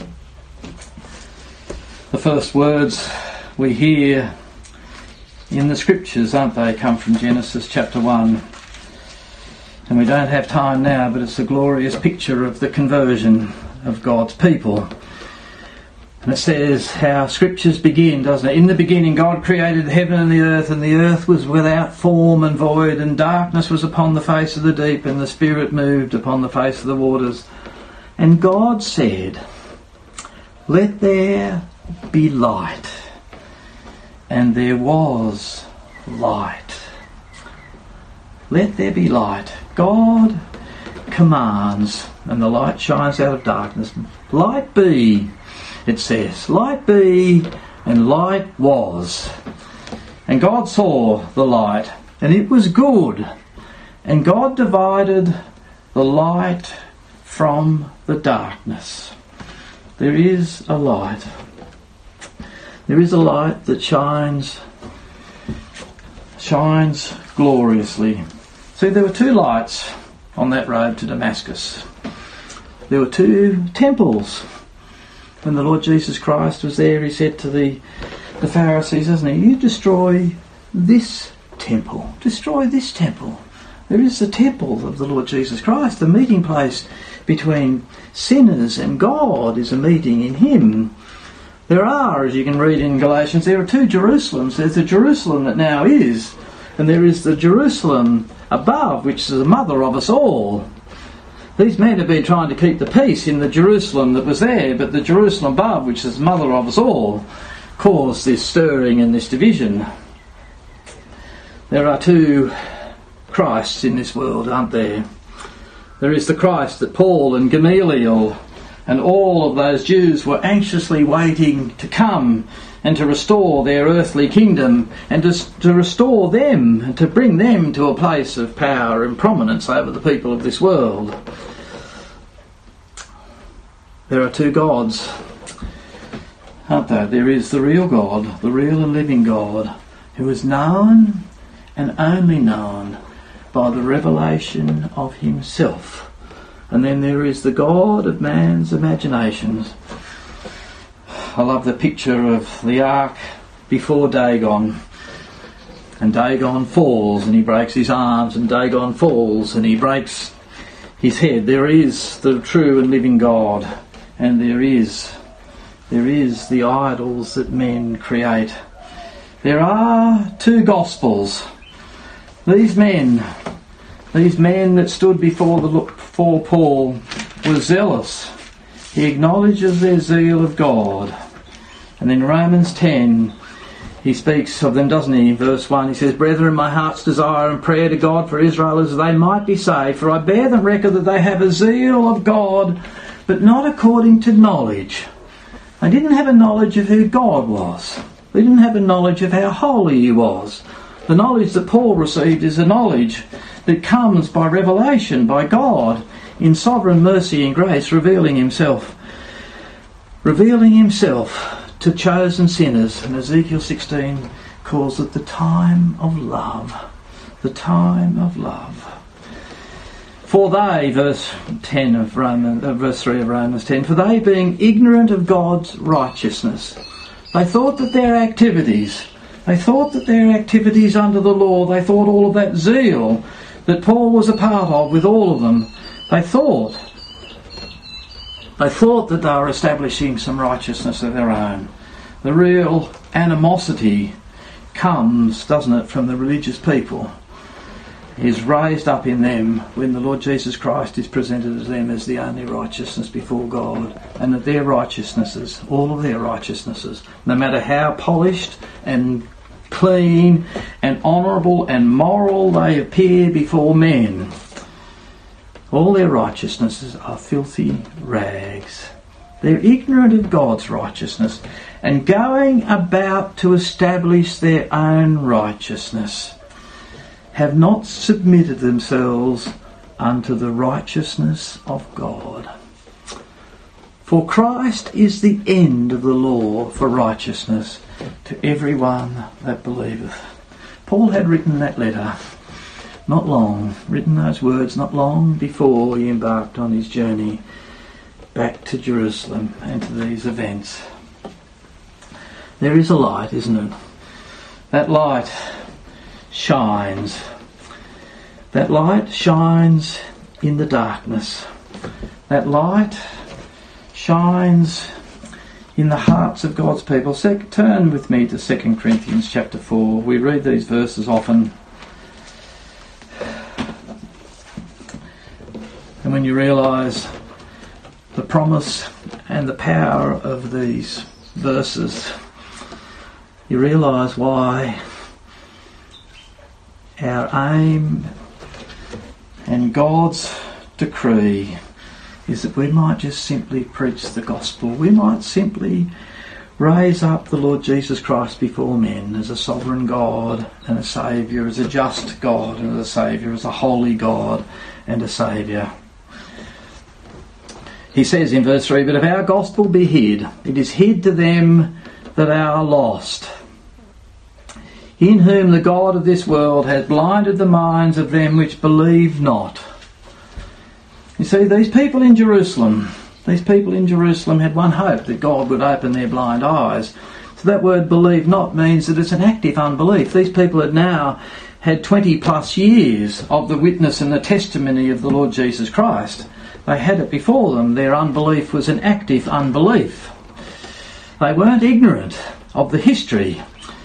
The first words we hear in the scriptures, aren't they, come from Genesis chapter one. And we don't have time now, but it's a glorious picture of the conversion of God's people. And it says how scriptures begin, doesn't it? In the beginning God created the heaven and the earth, and the earth was without form and void, and darkness was upon the face of the deep, and the Spirit moved upon the face of the waters. And God said, "Let there be light." And there was light. Let there be light. God commands, and the light shines out of darkness. Light be, it says. Light be, and light was. And God saw the light, and it was good. And God divided the light from the darkness. There is a light. There is a light that shines, shines gloriously. See, there were two lights on that road to Damascus. There were two temples. When the Lord Jesus Christ was there, he said to the, the Pharisees, doesn't he, "You destroy this temple. Destroy this temple." There is the temple of the Lord Jesus Christ. The meeting place between sinners and God is a meeting in him. There are, as you can read in Galatians, there are two Jerusalems. There's the Jerusalem that now is, and there is the Jerusalem above, which is the mother of us all. These men have been trying to keep the peace in the Jerusalem that was there, but the Jerusalem above, which is the mother of us all, caused this stirring and this division. There are two Christs in this world, aren't there? There is the Christ that Paul and Gamaliel and all of those Jews were anxiously waiting to come and to restore their earthly kingdom, and to, to restore them and to bring them to a place of power and prominence over the people of this world. There are two gods, aren't there? There is the real God, the real and living God, who is known and only known by the revelation of himself. And then there is the God of man's imaginations. I love the picture of the ark before Dagon. And Dagon falls and he breaks his arms, and Dagon falls and he breaks his head. There is the true and living God, and there is, there is the idols that men create. There are two gospels. These men, these men that stood before the before Paul were zealous. He acknowledges their zeal of God. And in Romans ten, he speaks of them, doesn't he? In verse one, he says, "Brethren, my heart's desire and prayer to God for Israel is that they might be saved. For I bear them record that they have a zeal of God, but not according to knowledge." They didn't have a knowledge of who God was. They didn't have a knowledge of how holy he was. The knowledge that Paul received is a knowledge that comes by revelation, by God, in sovereign mercy and grace, revealing himself. Revealing himself to chosen sinners. And Ezekiel sixteen calls it the time of love. The time of love. For they, verse ten of Romans, uh, verse three of Romans ten, for they being ignorant of God's righteousness, they thought that their activities, they thought that their activities under the law, they thought all of that zeal that Paul was a part of with all of them, they thought, they thought that they were establishing some righteousness of their own. The real animosity comes, doesn't it, from the religious people. Is raised up in them when the Lord Jesus Christ is presented to them as the only righteousness before God, and that their righteousnesses, all of their righteousnesses, no matter how polished and clean and honourable and moral they appear before men, all their righteousnesses are filthy rags. They're ignorant of God's righteousness and going about to establish their own righteousness, have not submitted themselves unto the righteousness of God. For Christ is the end of the law for righteousness to everyone that believeth. Paul had written that letter not long, written those words not long before he embarked on his journey back to Jerusalem and to these events. There is a light, isn't it? That light shines. That light shines in the darkness. That light shines in the hearts of God's people. Sec- turn with me to Second Corinthians chapter four. We read these verses often. And when you realise the promise and the power of these verses, you realise why our aim and God's decree is that we might just simply preach the gospel. We might simply raise up the Lord Jesus Christ before men as a sovereign God and a Saviour, as a just God and a Saviour, as a holy God and a Saviour. He says in verse three, "But if our gospel be hid, it is hid to them that are lost, in whom the God of this world has blinded the minds of them which believe not." You see, these people in Jerusalem, these people in Jerusalem had one hope, that God would open their blind eyes. So that word believe not means that it's an active unbelief. These people had now had twenty plus years of the witness and the testimony of the Lord Jesus Christ. They had it before them. Their unbelief was an active unbelief. They weren't ignorant of the history.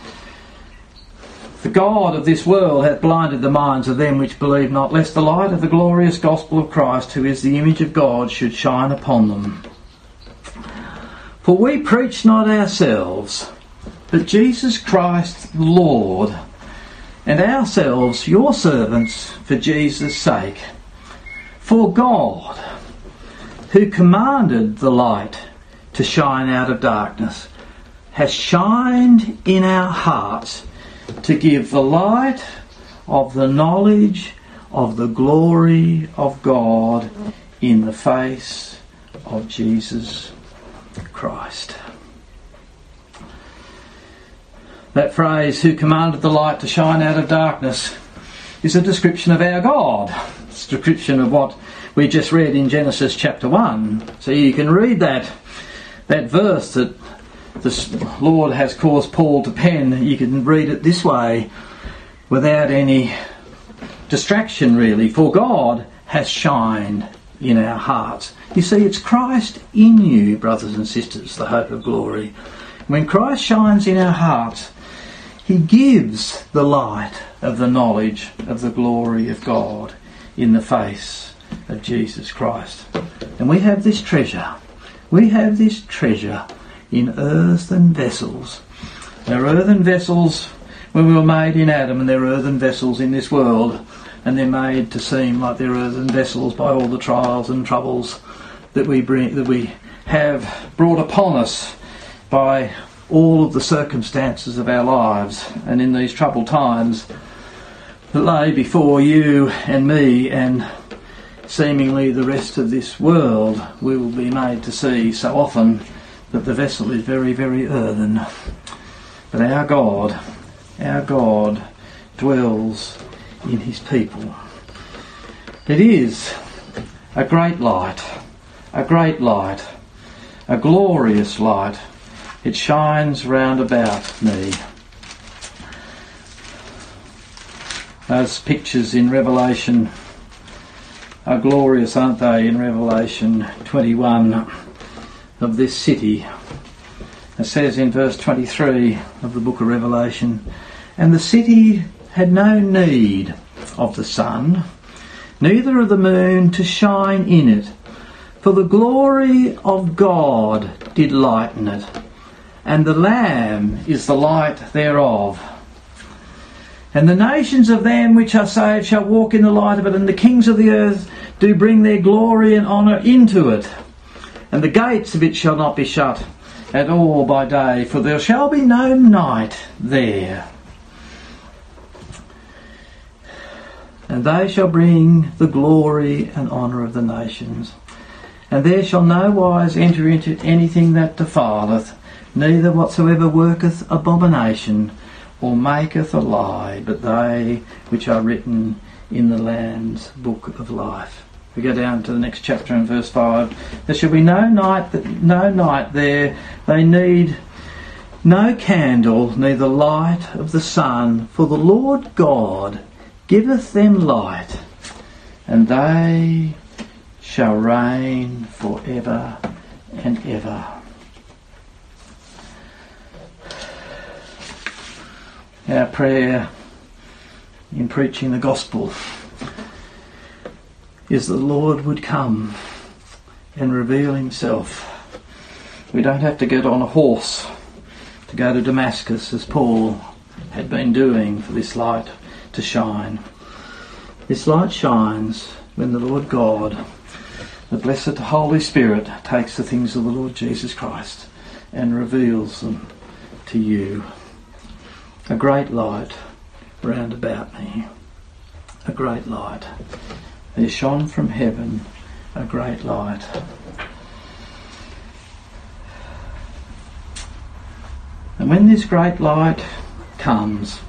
"The God of this world hath blinded the minds of them which believe not, lest the light of the glorious gospel of Christ, who is the image of God, should shine upon them. For we preach not ourselves, but Jesus Christ the Lord, and ourselves your servants for Jesus' sake. For God, who commanded the light to shine out of darkness, has shined in our hearts to give the light of the knowledge of the glory of God in the face of Jesus Christ." That phrase, "who commanded the light to shine out of darkness," is a description of our God. It's a description of what we just read in Genesis chapter one. So you can read that, that verse that the Lord has caused Paul to pen. You can read it this way without any distraction, really. "For God has shined in our hearts." You see, it's Christ in you, brothers and sisters, the hope of glory. When Christ shines in our hearts, he gives the light of the knowledge of the glory of God in the face of Jesus Christ. And we have this treasure. We have this treasure in earthen vessels. There are earthen vessels when we were made in Adam, and there are earthen vessels in this world, and they're made to seem like they're earthen vessels by all the trials and troubles that we bring, that we have brought upon us by all of the circumstances of our lives. And in these troubled times that lay before you and me and seemingly the rest of this world, we will be made to see so often that the vessel is very, very earthen. But our God, our God dwells in his people. It is a great light, a great light, a glorious light. It shines round about me. Those pictures in Revelation are glorious, aren't they, in Revelation twenty-one, of this city. It says in verse twenty-three of the book of Revelation, "And the city had no need of the sun, neither of the moon to shine in it, for the glory of God did lighten it, and the Lamb is the light thereof. And the nations of them which are saved shall walk in the light of it, and the kings of the earth do bring their glory and honour into it. And the gates of it shall not be shut at all by day, for there shall be no night there. And they shall bring the glory and honour of the nations. And there shall no wise enter into anything that defileth, neither whatsoever worketh abomination, or maketh a lie, but they which are written in the Lamb's book of life." We go down to the next chapter in verse five. "There shall be no night, no night there. They need no candle, neither light of the sun, for the Lord God giveth them light, and they shall reign for ever and ever." our prayer in preaching the gospel is the Lord would come and reveal himself. We don't have to get on a horse to go to Damascus as Paul had been doing for this light to shine. This light shines when the Lord God, the blessed Holy Spirit, takes the things of the Lord Jesus Christ and reveals them to you. A great light round about me. A great light. There shone from heaven a great light. And when this great light comes,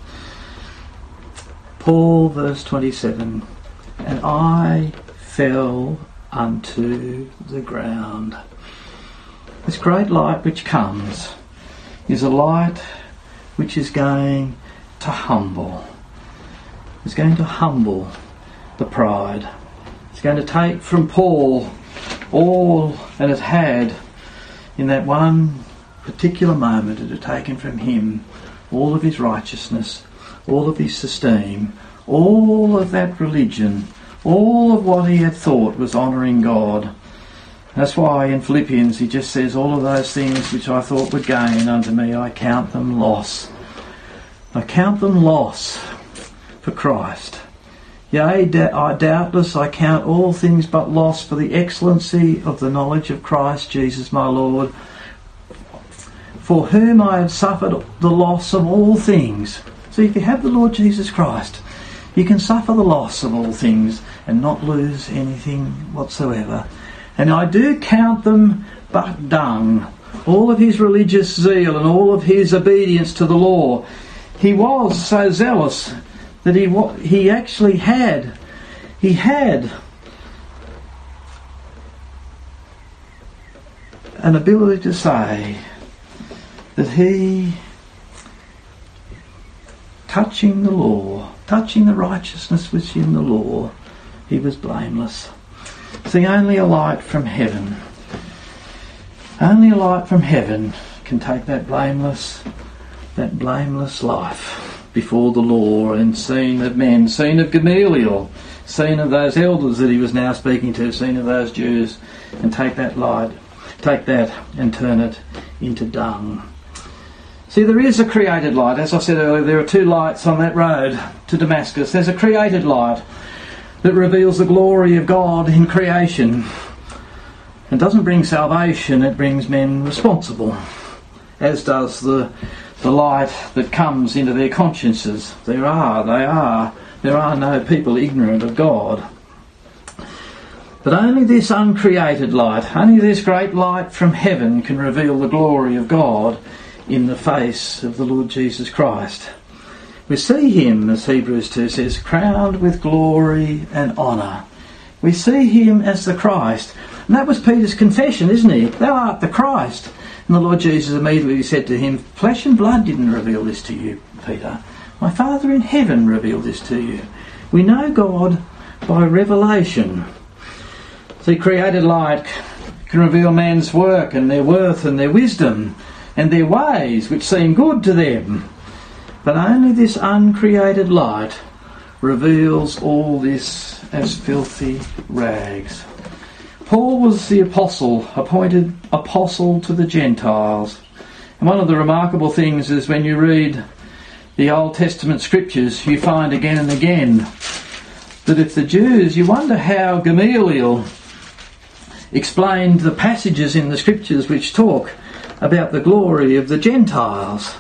Paul, verse twenty-seven, and I fell unto the ground. This great light which comes is a light which is going to humble. It's going to humble the pride. It's going to take from Paul all that it had in that one particular moment. It had taken from him all of his righteousness, all of his esteem, all of that religion, all of what he had thought was honouring God. That's why in Philippians he just says, all of those things which I thought were gain unto me, I count them loss. I count them loss for Christ. Yea, d- I doubtless I count all things but loss for the excellency of the knowledge of Christ Jesus my Lord, for whom I have suffered the loss of all things. So if you have the Lord Jesus Christ, you can suffer the loss of all things and not lose anything whatsoever. And I do count them but dung. All of his religious zeal and all of his obedience to the law. He was so zealous that he he actually had, he had an ability to say that he, touching the law, touching the righteousness which in the law, he was blameless. See, only a light from heaven, only a light from heaven can take that blameless, that blameless life before the law and seen of men, seen of Gamaliel, seen of those elders that he was now speaking to, seen of those Jews, and take that light, take that and turn it into dung. See, there is a created light. As I said earlier, there are two lights on that road to Damascus. There's a created light that reveals the glory of God in creation. It doesn't bring salvation, it brings men responsible, as does the the light that comes into their consciences. There are, they are, there are no people ignorant of God. But only this uncreated light, only this great light from heaven can reveal the glory of God in the face of the Lord Jesus Christ. We see him, as Hebrews two says, crowned with glory and honour. We see him as the Christ. And that was Peter's confession, isn't he? Thou art the Christ. And the Lord Jesus immediately said to him, flesh and blood didn't reveal this to you, Peter. My Father in heaven revealed this to you. We know God by revelation. See, created light can reveal man's work and their worth and their wisdom and their ways which seem good to them. But only this uncreated light reveals all this as filthy rags. Paul was the apostle, appointed apostle to the Gentiles. And one of the remarkable things is when you read the Old Testament scriptures, you find again and again that if the Jews, you wonder how Gamaliel explained the passages in the scriptures which talk about the glory of the Gentiles.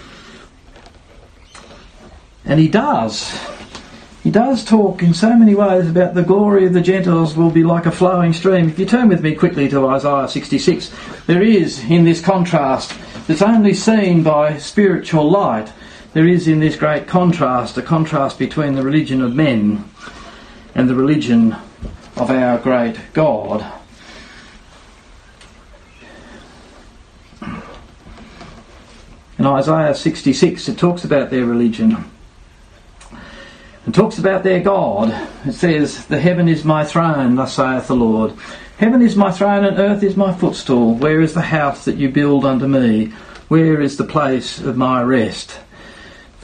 And he does. He does talk in so many ways about the glory of the Gentiles will be like a flowing stream. If you turn with me quickly to Isaiah sixty-six, there is in this contrast that's only seen by spiritual light, there is in this great contrast a contrast between the religion of men and the religion of our great God. In Isaiah sixty-six it talks about their religion. It talks about their God. It says, the heaven is my throne, thus saith the Lord. Heaven is my throne and earth is my footstool. Where is the house that you build unto me? Where is the place of my rest?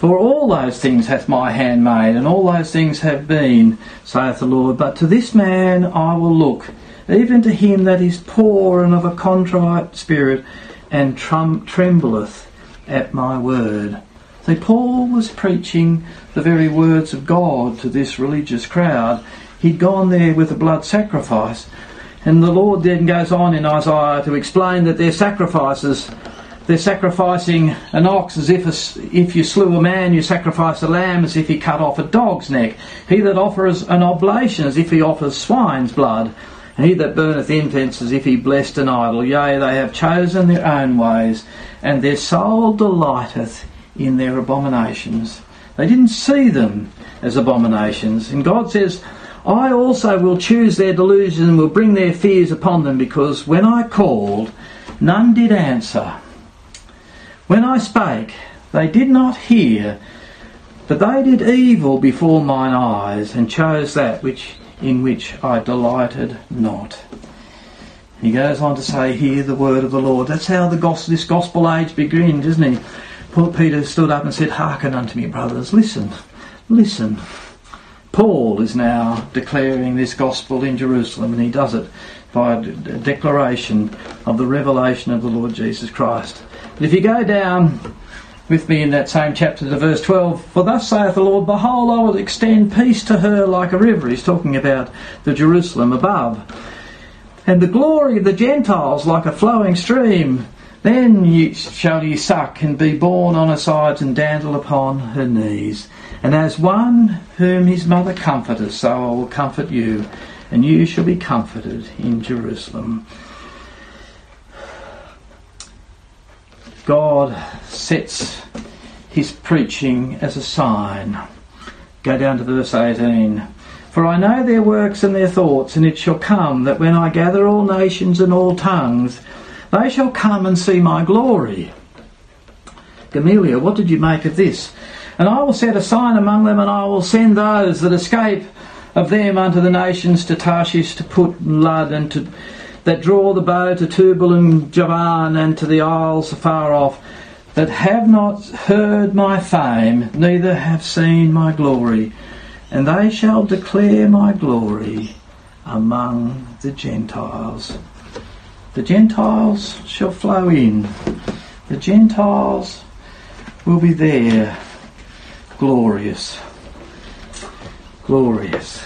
For all those things hath my hand made, and all those things have been, saith the Lord. But to this man I will look, even to him that is poor and of a contrite spirit, and trum- trembleth at my word. See, Paul was preaching the very words of God to this religious crowd. He'd gone there with a blood sacrifice, and the Lord then goes on in Isaiah to explain that their sacrifices, they're sacrificing an ox as if a, if you slew a man, you sacrifice a lamb as if he cut off a dog's neck. He that offers an oblation as if he offers swine's blood, and he that burneth incense as if he blessed an idol. Yea, they have chosen their own ways, and their soul delighteth in their abominations. They didn't see them as abominations. And God says, I also will choose their delusion and will bring their fears upon them, because when I called, none did answer. When I spake, they did not hear, but they did evil before mine eyes, and chose that which in which I delighted not. He goes on to say, hear the word of the Lord. That's how the gospel, this gospel age begins, isn't he? Paul Peter stood up and said, hearken unto me, brothers, listen, listen. Paul is now declaring this gospel in Jerusalem, and he does it by a d- declaration of the revelation of the Lord Jesus Christ. But if you go down with me in that same chapter to verse twelve, for thus saith the Lord, behold, I will extend peace to her like a river. He's talking about the Jerusalem above. And the glory of the Gentiles like a flowing stream. Then ye, shall ye suck and be borne on her sides and dandle upon her knees. And as one whom his mother comforteth, so I will comfort you, and you shall be comforted in Jerusalem. God sets his preaching as a sign. Go down to verse eighteen. For I know their works and their thoughts, and it shall come that when I gather all nations and all tongues, they shall come and see my glory. Gamaliel, what did you make of this? And I will set a sign among them, and I will send those that escape of them unto the nations, to Tarshish, to Put and Lud, and to that draw the bow, to Tubal and Javan, and to the isles afar off, that have not heard my fame, neither have seen my glory. And they shall declare my glory among the Gentiles. The Gentiles shall flow in. The Gentiles will be there. Glorious. Glorious.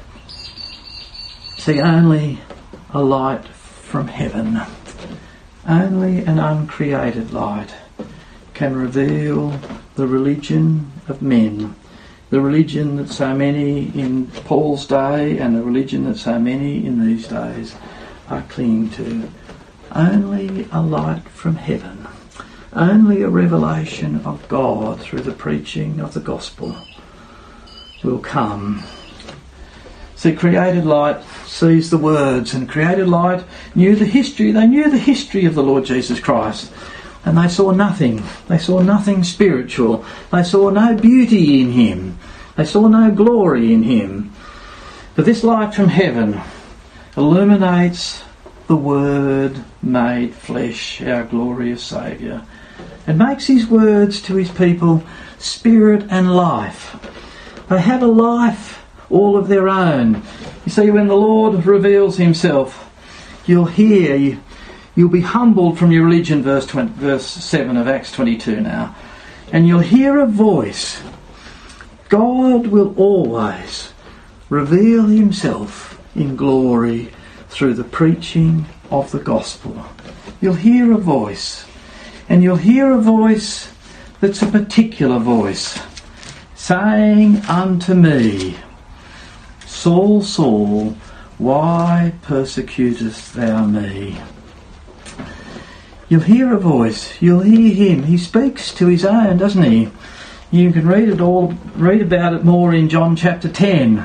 See, only a light from heaven, only an uncreated light can reveal the religion of men, the religion that so many in Paul's day and the religion that so many in these days are clinging to. Only a light from heaven, only a revelation of God through the preaching of the gospel will come. See, created light sees the words, and created light knew the history. They knew the history of the Lord Jesus Christ, and they saw nothing. They saw nothing spiritual. They saw no beauty in him. They saw no glory in him. But this light from heaven illuminates the Word made flesh, our glorious Saviour, and makes his words to his people spirit and life. They have a life all of their own. You see, when the Lord reveals himself, you'll hear, you'll be humbled from your religion, verse twenty, verse seven of Acts twenty-two now, and you'll hear a voice. God will always reveal himself in glory through the preaching of the gospel. You'll hear a voice, and you'll hear a voice that's a particular voice, saying unto me, Saul, Saul, why persecutest thou me? You'll hear a voice, you'll hear him. He speaks to his own, doesn't he? You can read it all, read about it more in John chapter ten.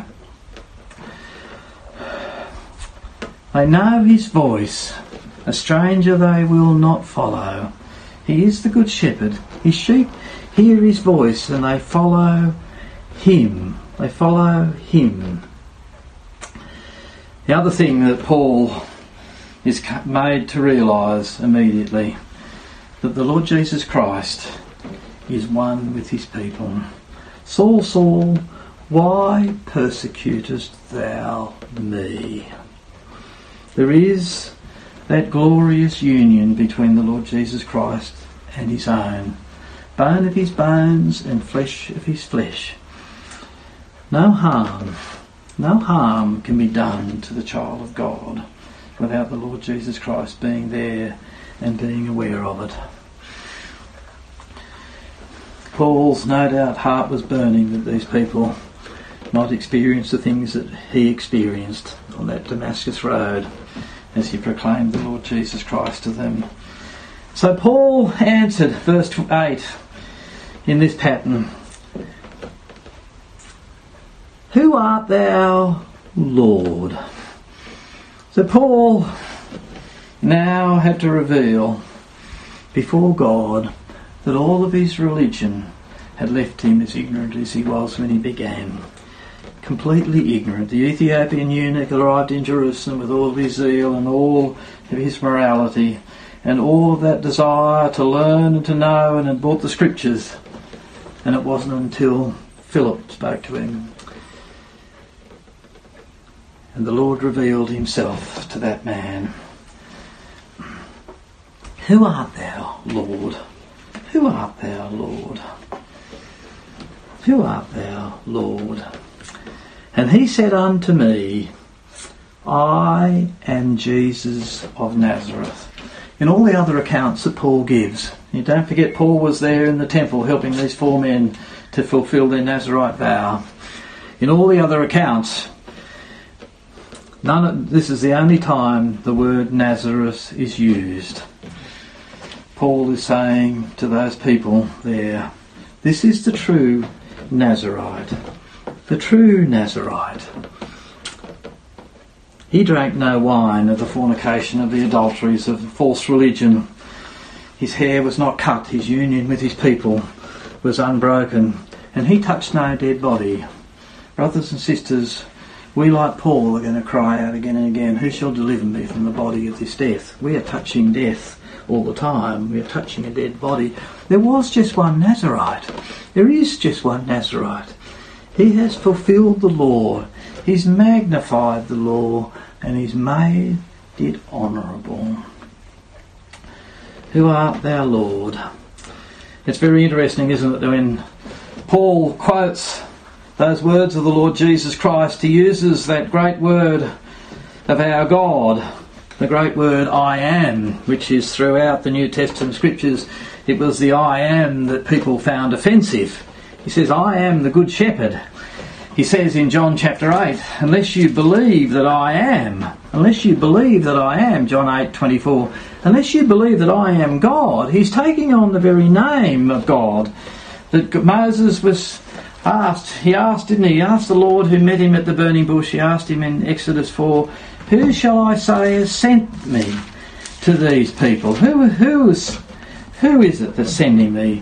They know his voice, a stranger they will not follow. He is the good shepherd. His sheep hear his voice and they follow him. They follow him. The other thing that Paul is made to realise immediately, that the Lord Jesus Christ is one with his people. Saul, Saul, why persecutest thou me? There is that glorious union between the Lord Jesus Christ and his own, bone of his bones and flesh of his flesh. No harm, no harm can be done to the child of God without the Lord Jesus Christ being there and being aware of it. Paul's no doubt heart was burning that these people might experience the things that he experienced on that Damascus road as he proclaimed the Lord Jesus Christ to them. So Paul answered, verse eight, in this pattern, "Who art thou, Lord?" So Paul now had to reveal before God that all of his religion had left him as ignorant as he was when he began. Completely ignorant. The Ethiopian eunuch arrived in Jerusalem with all of his zeal and all of his morality and all of that desire to learn and to know, and had bought the scriptures. And it wasn't until Philip spoke to him and the Lord revealed himself to that man. "Who art thou, Lord? Who art thou, Lord? Who art thou, Lord?" And he said unto me, "I am Jesus of Nazareth." In all the other accounts that Paul gives, you don't forget Paul was there in the temple helping these four men to fulfil their Nazirite vow. In all the other accounts, none of, this is the only time the word Nazareth is used. Paul is saying to those people there, this is the true Nazirite. The true Nazirite. He drank no wine of the fornication, of the adulteries, of false religion. His hair was not cut, his union with his people was unbroken, and he touched no dead body. Brothers and sisters, we like Paul are going to cry out again and again, "Who shall deliver me from the body of this death?" We are touching death all the time. We are touching a dead body. There was just one Nazirite. There is just one Nazirite. He has fulfilled the law. He's magnified the law and he's made it honourable. Who art thou, Lord? It's very interesting, isn't it, that when Paul quotes those words of the Lord Jesus Christ, he uses that great word of our God, the great word I am, which is throughout the New Testament scriptures. It was the I am that people found offensive. He says, "I am the good shepherd." He says in John chapter eight, unless you believe that I am, unless you believe that I am, John eight twenty-four, unless you believe that I am God, he's taking on the very name of God. That Moses was asked, he asked, didn't he? He asked the Lord who met him at the burning bush, he asked him in Exodus four, "Who shall I say has sent me to these people? Who, who, is, who is it that's sending me?"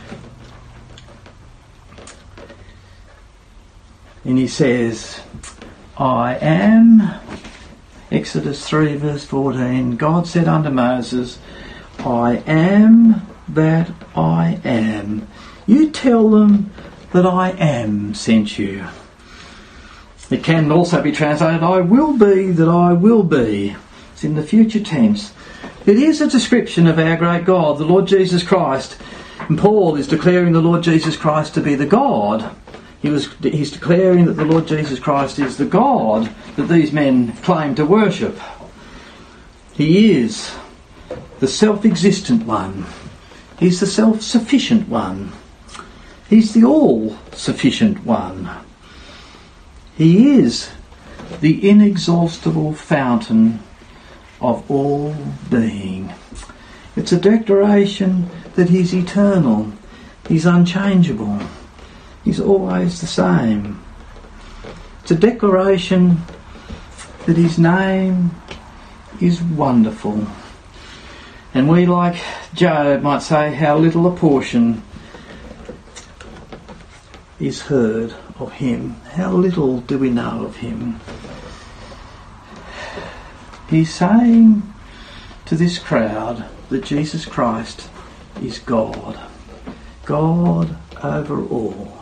And he says, "I am," Exodus three verse fourteen, God said unto Moses, "I am that I am. You tell them that I am sent you." It can also be translated, "I will be that I will be." It's in the future tense. It is a description of our great God, the Lord Jesus Christ. And Paul is declaring the Lord Jesus Christ to be the God. He was, he's declaring that the Lord Jesus Christ is the God that these men claim to worship. He is the self-existent one. He's the self-sufficient one. He's the all-sufficient one. He is the inexhaustible fountain of all being. It's a declaration that he's eternal, he's unchangeable. He's always the same. It's a declaration that his name is wonderful. And we, like Job, might say how little a portion is heard of him. How little do we know of him. He's saying to this crowd that Jesus Christ is God. God over all.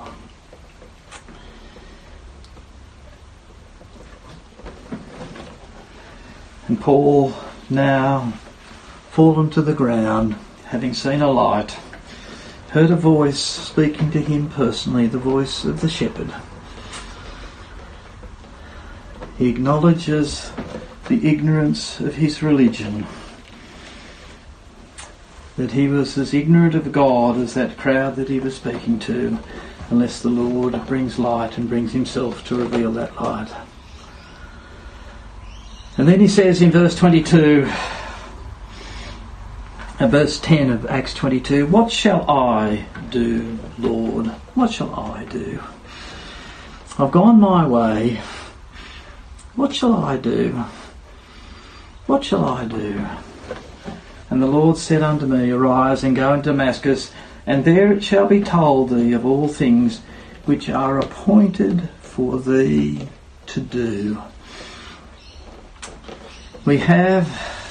And Paul, now fallen to the ground, having seen a light, heard a voice speaking to him personally, the voice of the shepherd. He acknowledges the ignorance of his religion, that he was as ignorant of God as that crowd that he was speaking to, unless the Lord brings light and brings himself to reveal that light. And then he says in verse twenty-two, uh, verse ten of Acts twenty-two, "What shall I do, Lord? What shall I do? I've gone my way. What shall I do? What shall I do? And the Lord said unto me, Arise and go into Damascus, and there it shall be told thee of all things which are appointed for thee to do." We have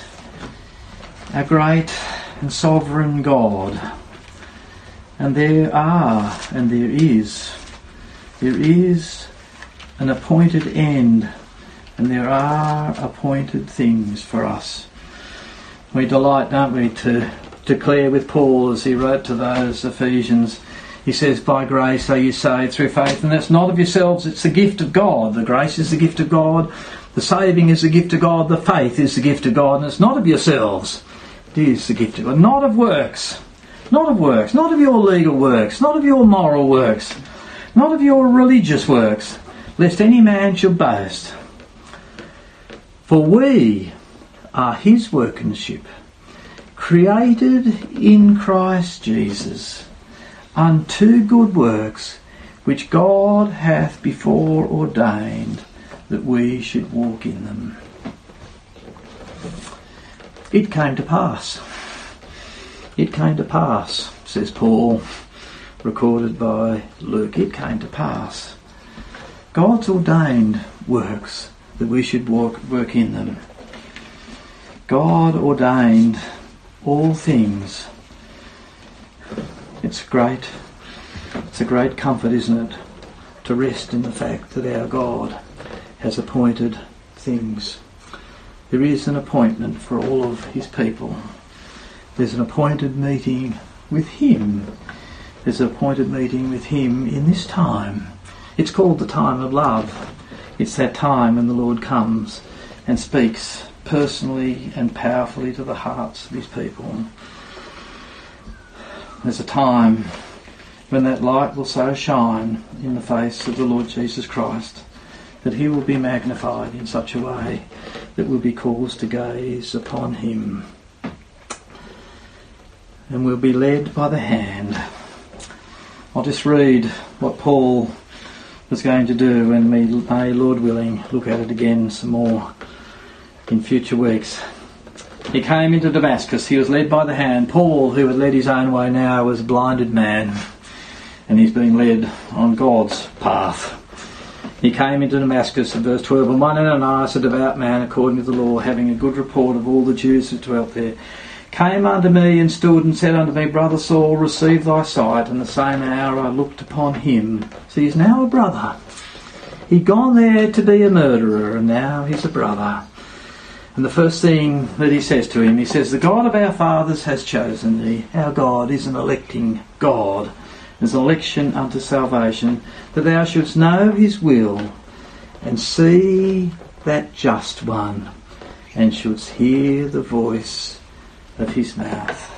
a great and sovereign God, and there are, and there is, there is an appointed end, and there are appointed things for us. We delight, don't we, to declare with Paul as he wrote to those Ephesians. He says, "By grace are you saved through faith, and that's not of yourselves, it's the gift of God." The grace is the gift of God. The saving is the gift of God. The faith is the gift of God. And it's not of yourselves. It is the gift of God. Not of works. Not of works. Not of your legal works. Not of your moral works. Not of your religious works. Lest any man should boast. For we are his workmanship, created in Christ Jesus, unto good works, which God hath before ordained that we should walk in them. It came to pass. It came to pass, says Paul, recorded by Luke. It came to pass. God's ordained works that we should walk, work in them. God ordained all things. It's great. It's a great comfort, isn't it, to rest in the fact that our God has appointed things. There is an appointment for all of his people. There's an appointed meeting with him. There's an appointed meeting with him in this time. It's called the time of love. It's that time when the Lord comes and speaks personally and powerfully to the hearts of his people. There's a time when that light will so shine in the face of the Lord Jesus Christ that he will be magnified in such a way that we'll be caused to gaze upon him. And we'll be led by the hand. I'll just read what Paul was going to do, and we may, Lord willing, look at it again some more in future weeks. He came into Damascus. He was led by the hand. Paul, who had led his own way now, was a blinded man, and he's being led on God's path. He came into Damascus in verse twelve, and one Ananias, a devout man according to the law, having a good report of all the Jews that dwelt there, came unto me and stood and said unto me, Brother Saul, receive thy sight. And the same hour I looked upon him. So he's now a brother. He'd gone there to be a murderer, and now he's a brother. And the first thing that he says to him, he says, The God of our fathers has chosen thee. Our God is an electing God. There's an election unto salvation, that thou shouldst know his will, and see that just one, and shouldst hear the voice of his mouth.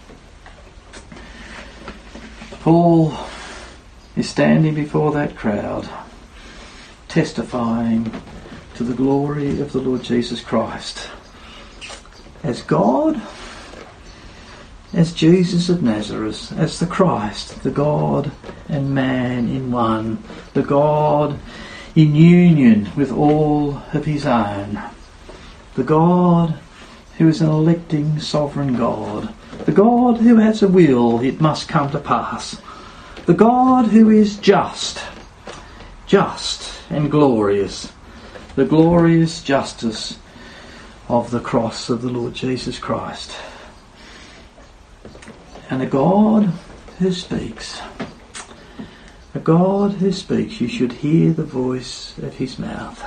Paul is standing before that crowd, testifying to the glory of the Lord Jesus Christ as God, as Jesus of Nazareth, as the Christ, the God and man in one, the God in union with all of his own, the God who is an electing sovereign God, the God who has a will, it must come to pass, the God who is just, just and glorious, the glorious justice of the cross of the Lord Jesus Christ. And a God who speaks. A God who speaks. You should hear the voice of his mouth.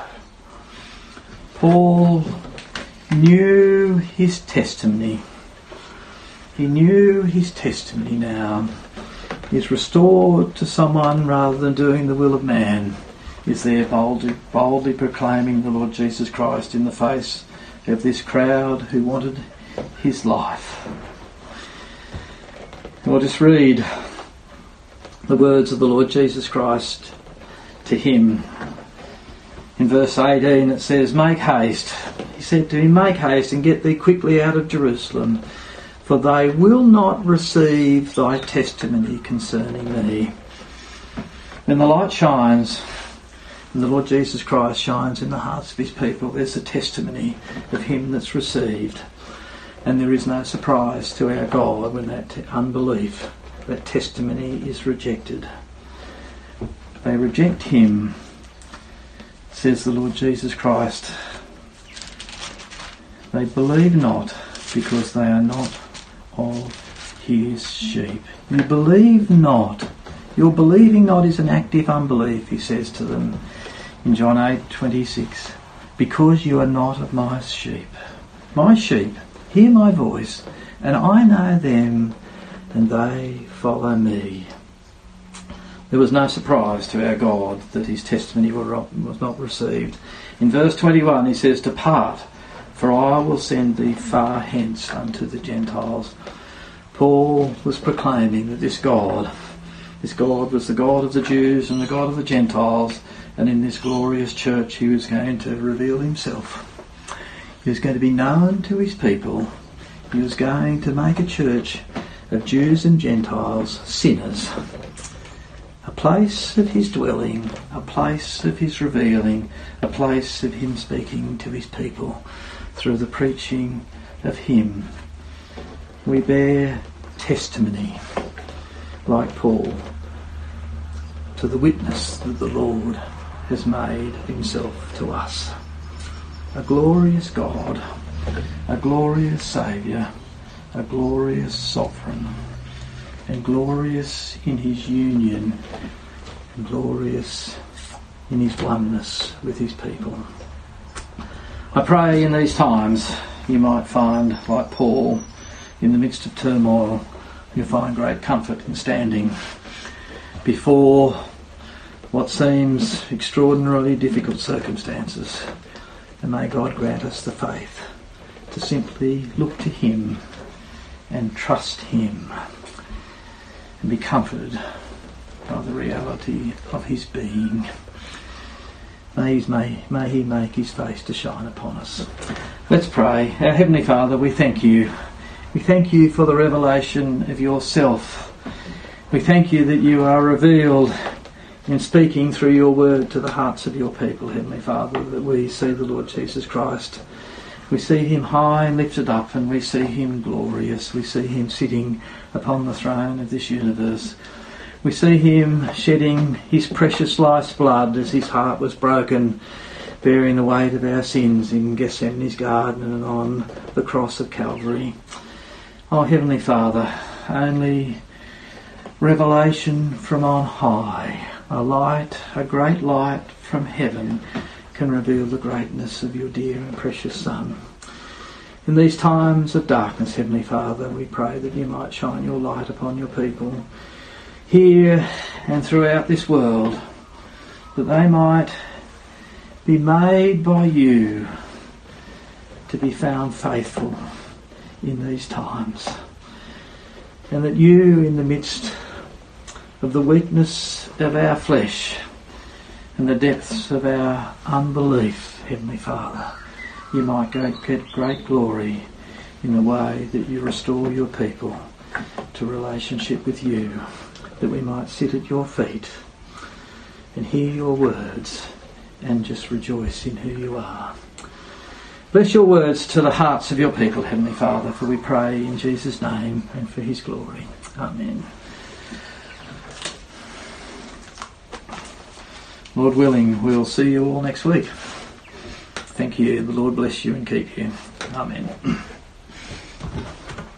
Paul knew his testimony. He knew his testimony now. He's restored to someone rather than doing the will of man. He's there boldly, boldly proclaiming the Lord Jesus Christ in the face of this crowd who wanted his life. We'll just read the words of the Lord Jesus Christ to him. In verse eighteen it says, "Make haste." He said to him, "Make haste and get thee quickly out of Jerusalem, for they will not receive thy testimony concerning me." When the light shines, and the Lord Jesus Christ shines in the hearts of his people, there's a testimony of him that's received. And there is no surprise to our God when that t- unbelief, that testimony is rejected. They reject him, says the Lord Jesus Christ. They believe not because they are not of his sheep. You believe not. Your believing not is an active unbelief, he says to them in John eight twenty-six. Because you are not of my sheep. My sheep hear my voice, and I know them, and they follow me. There was no surprise to our God that his testimony was not received. In verse twenty-one he says, "Depart, for I will send thee far hence unto the Gentiles." Paul was proclaiming that this God, this God was the God of the Jews and the God of the Gentiles, and in this glorious church he was going to reveal himself. He was going to be known to his people. He was going to make a church of Jews and Gentiles, sinners. A place of his dwelling, a place of his revealing, a place of him speaking to his people through the preaching of him. We bear testimony, like Paul, to the witness that the Lord has made himself to us. A glorious God, a glorious Saviour, a glorious Sovereign, and glorious in his union, and glorious in his oneness with his people. I pray in these times you might find, like Paul, in the midst of turmoil, you'll find great comfort in standing before what seems extraordinarily difficult circumstances. And may God grant us the faith to simply look to him and trust him and be comforted by the reality of his being. May, may, may he make his face to shine upon us. Let's pray. Our Heavenly Father, we thank you. We thank you for the revelation of yourself. We thank you that you are revealed in speaking through your word to the hearts of your people, Heavenly Father, that we see the Lord Jesus Christ. We see him high and lifted up, and we see him glorious. We see him sitting upon the throne of this universe. We see him shedding his precious life's blood as his heart was broken, bearing the weight of our sins in Gethsemane's garden and on the cross of Calvary. Oh, Heavenly Father, only revelation from on high, a light, a great light from heaven, can reveal the greatness of your dear and precious Son. In these times of darkness, Heavenly Father, we pray that you might shine your light upon your people here and throughout this world, that they might be made by you to be found faithful in these times, and that you, in the midst of the weakness of our flesh and the depths of our unbelief, Heavenly Father, you might get great glory in the way that you restore your people to relationship with you, that we might sit at your feet and hear your words and just rejoice in who you are. Bless your words to the hearts of your people, Heavenly Father, for we pray in Jesus' name and for his glory. Amen. Lord willing, we'll see you all next week. Thank you. The Lord bless you and keep you. Amen.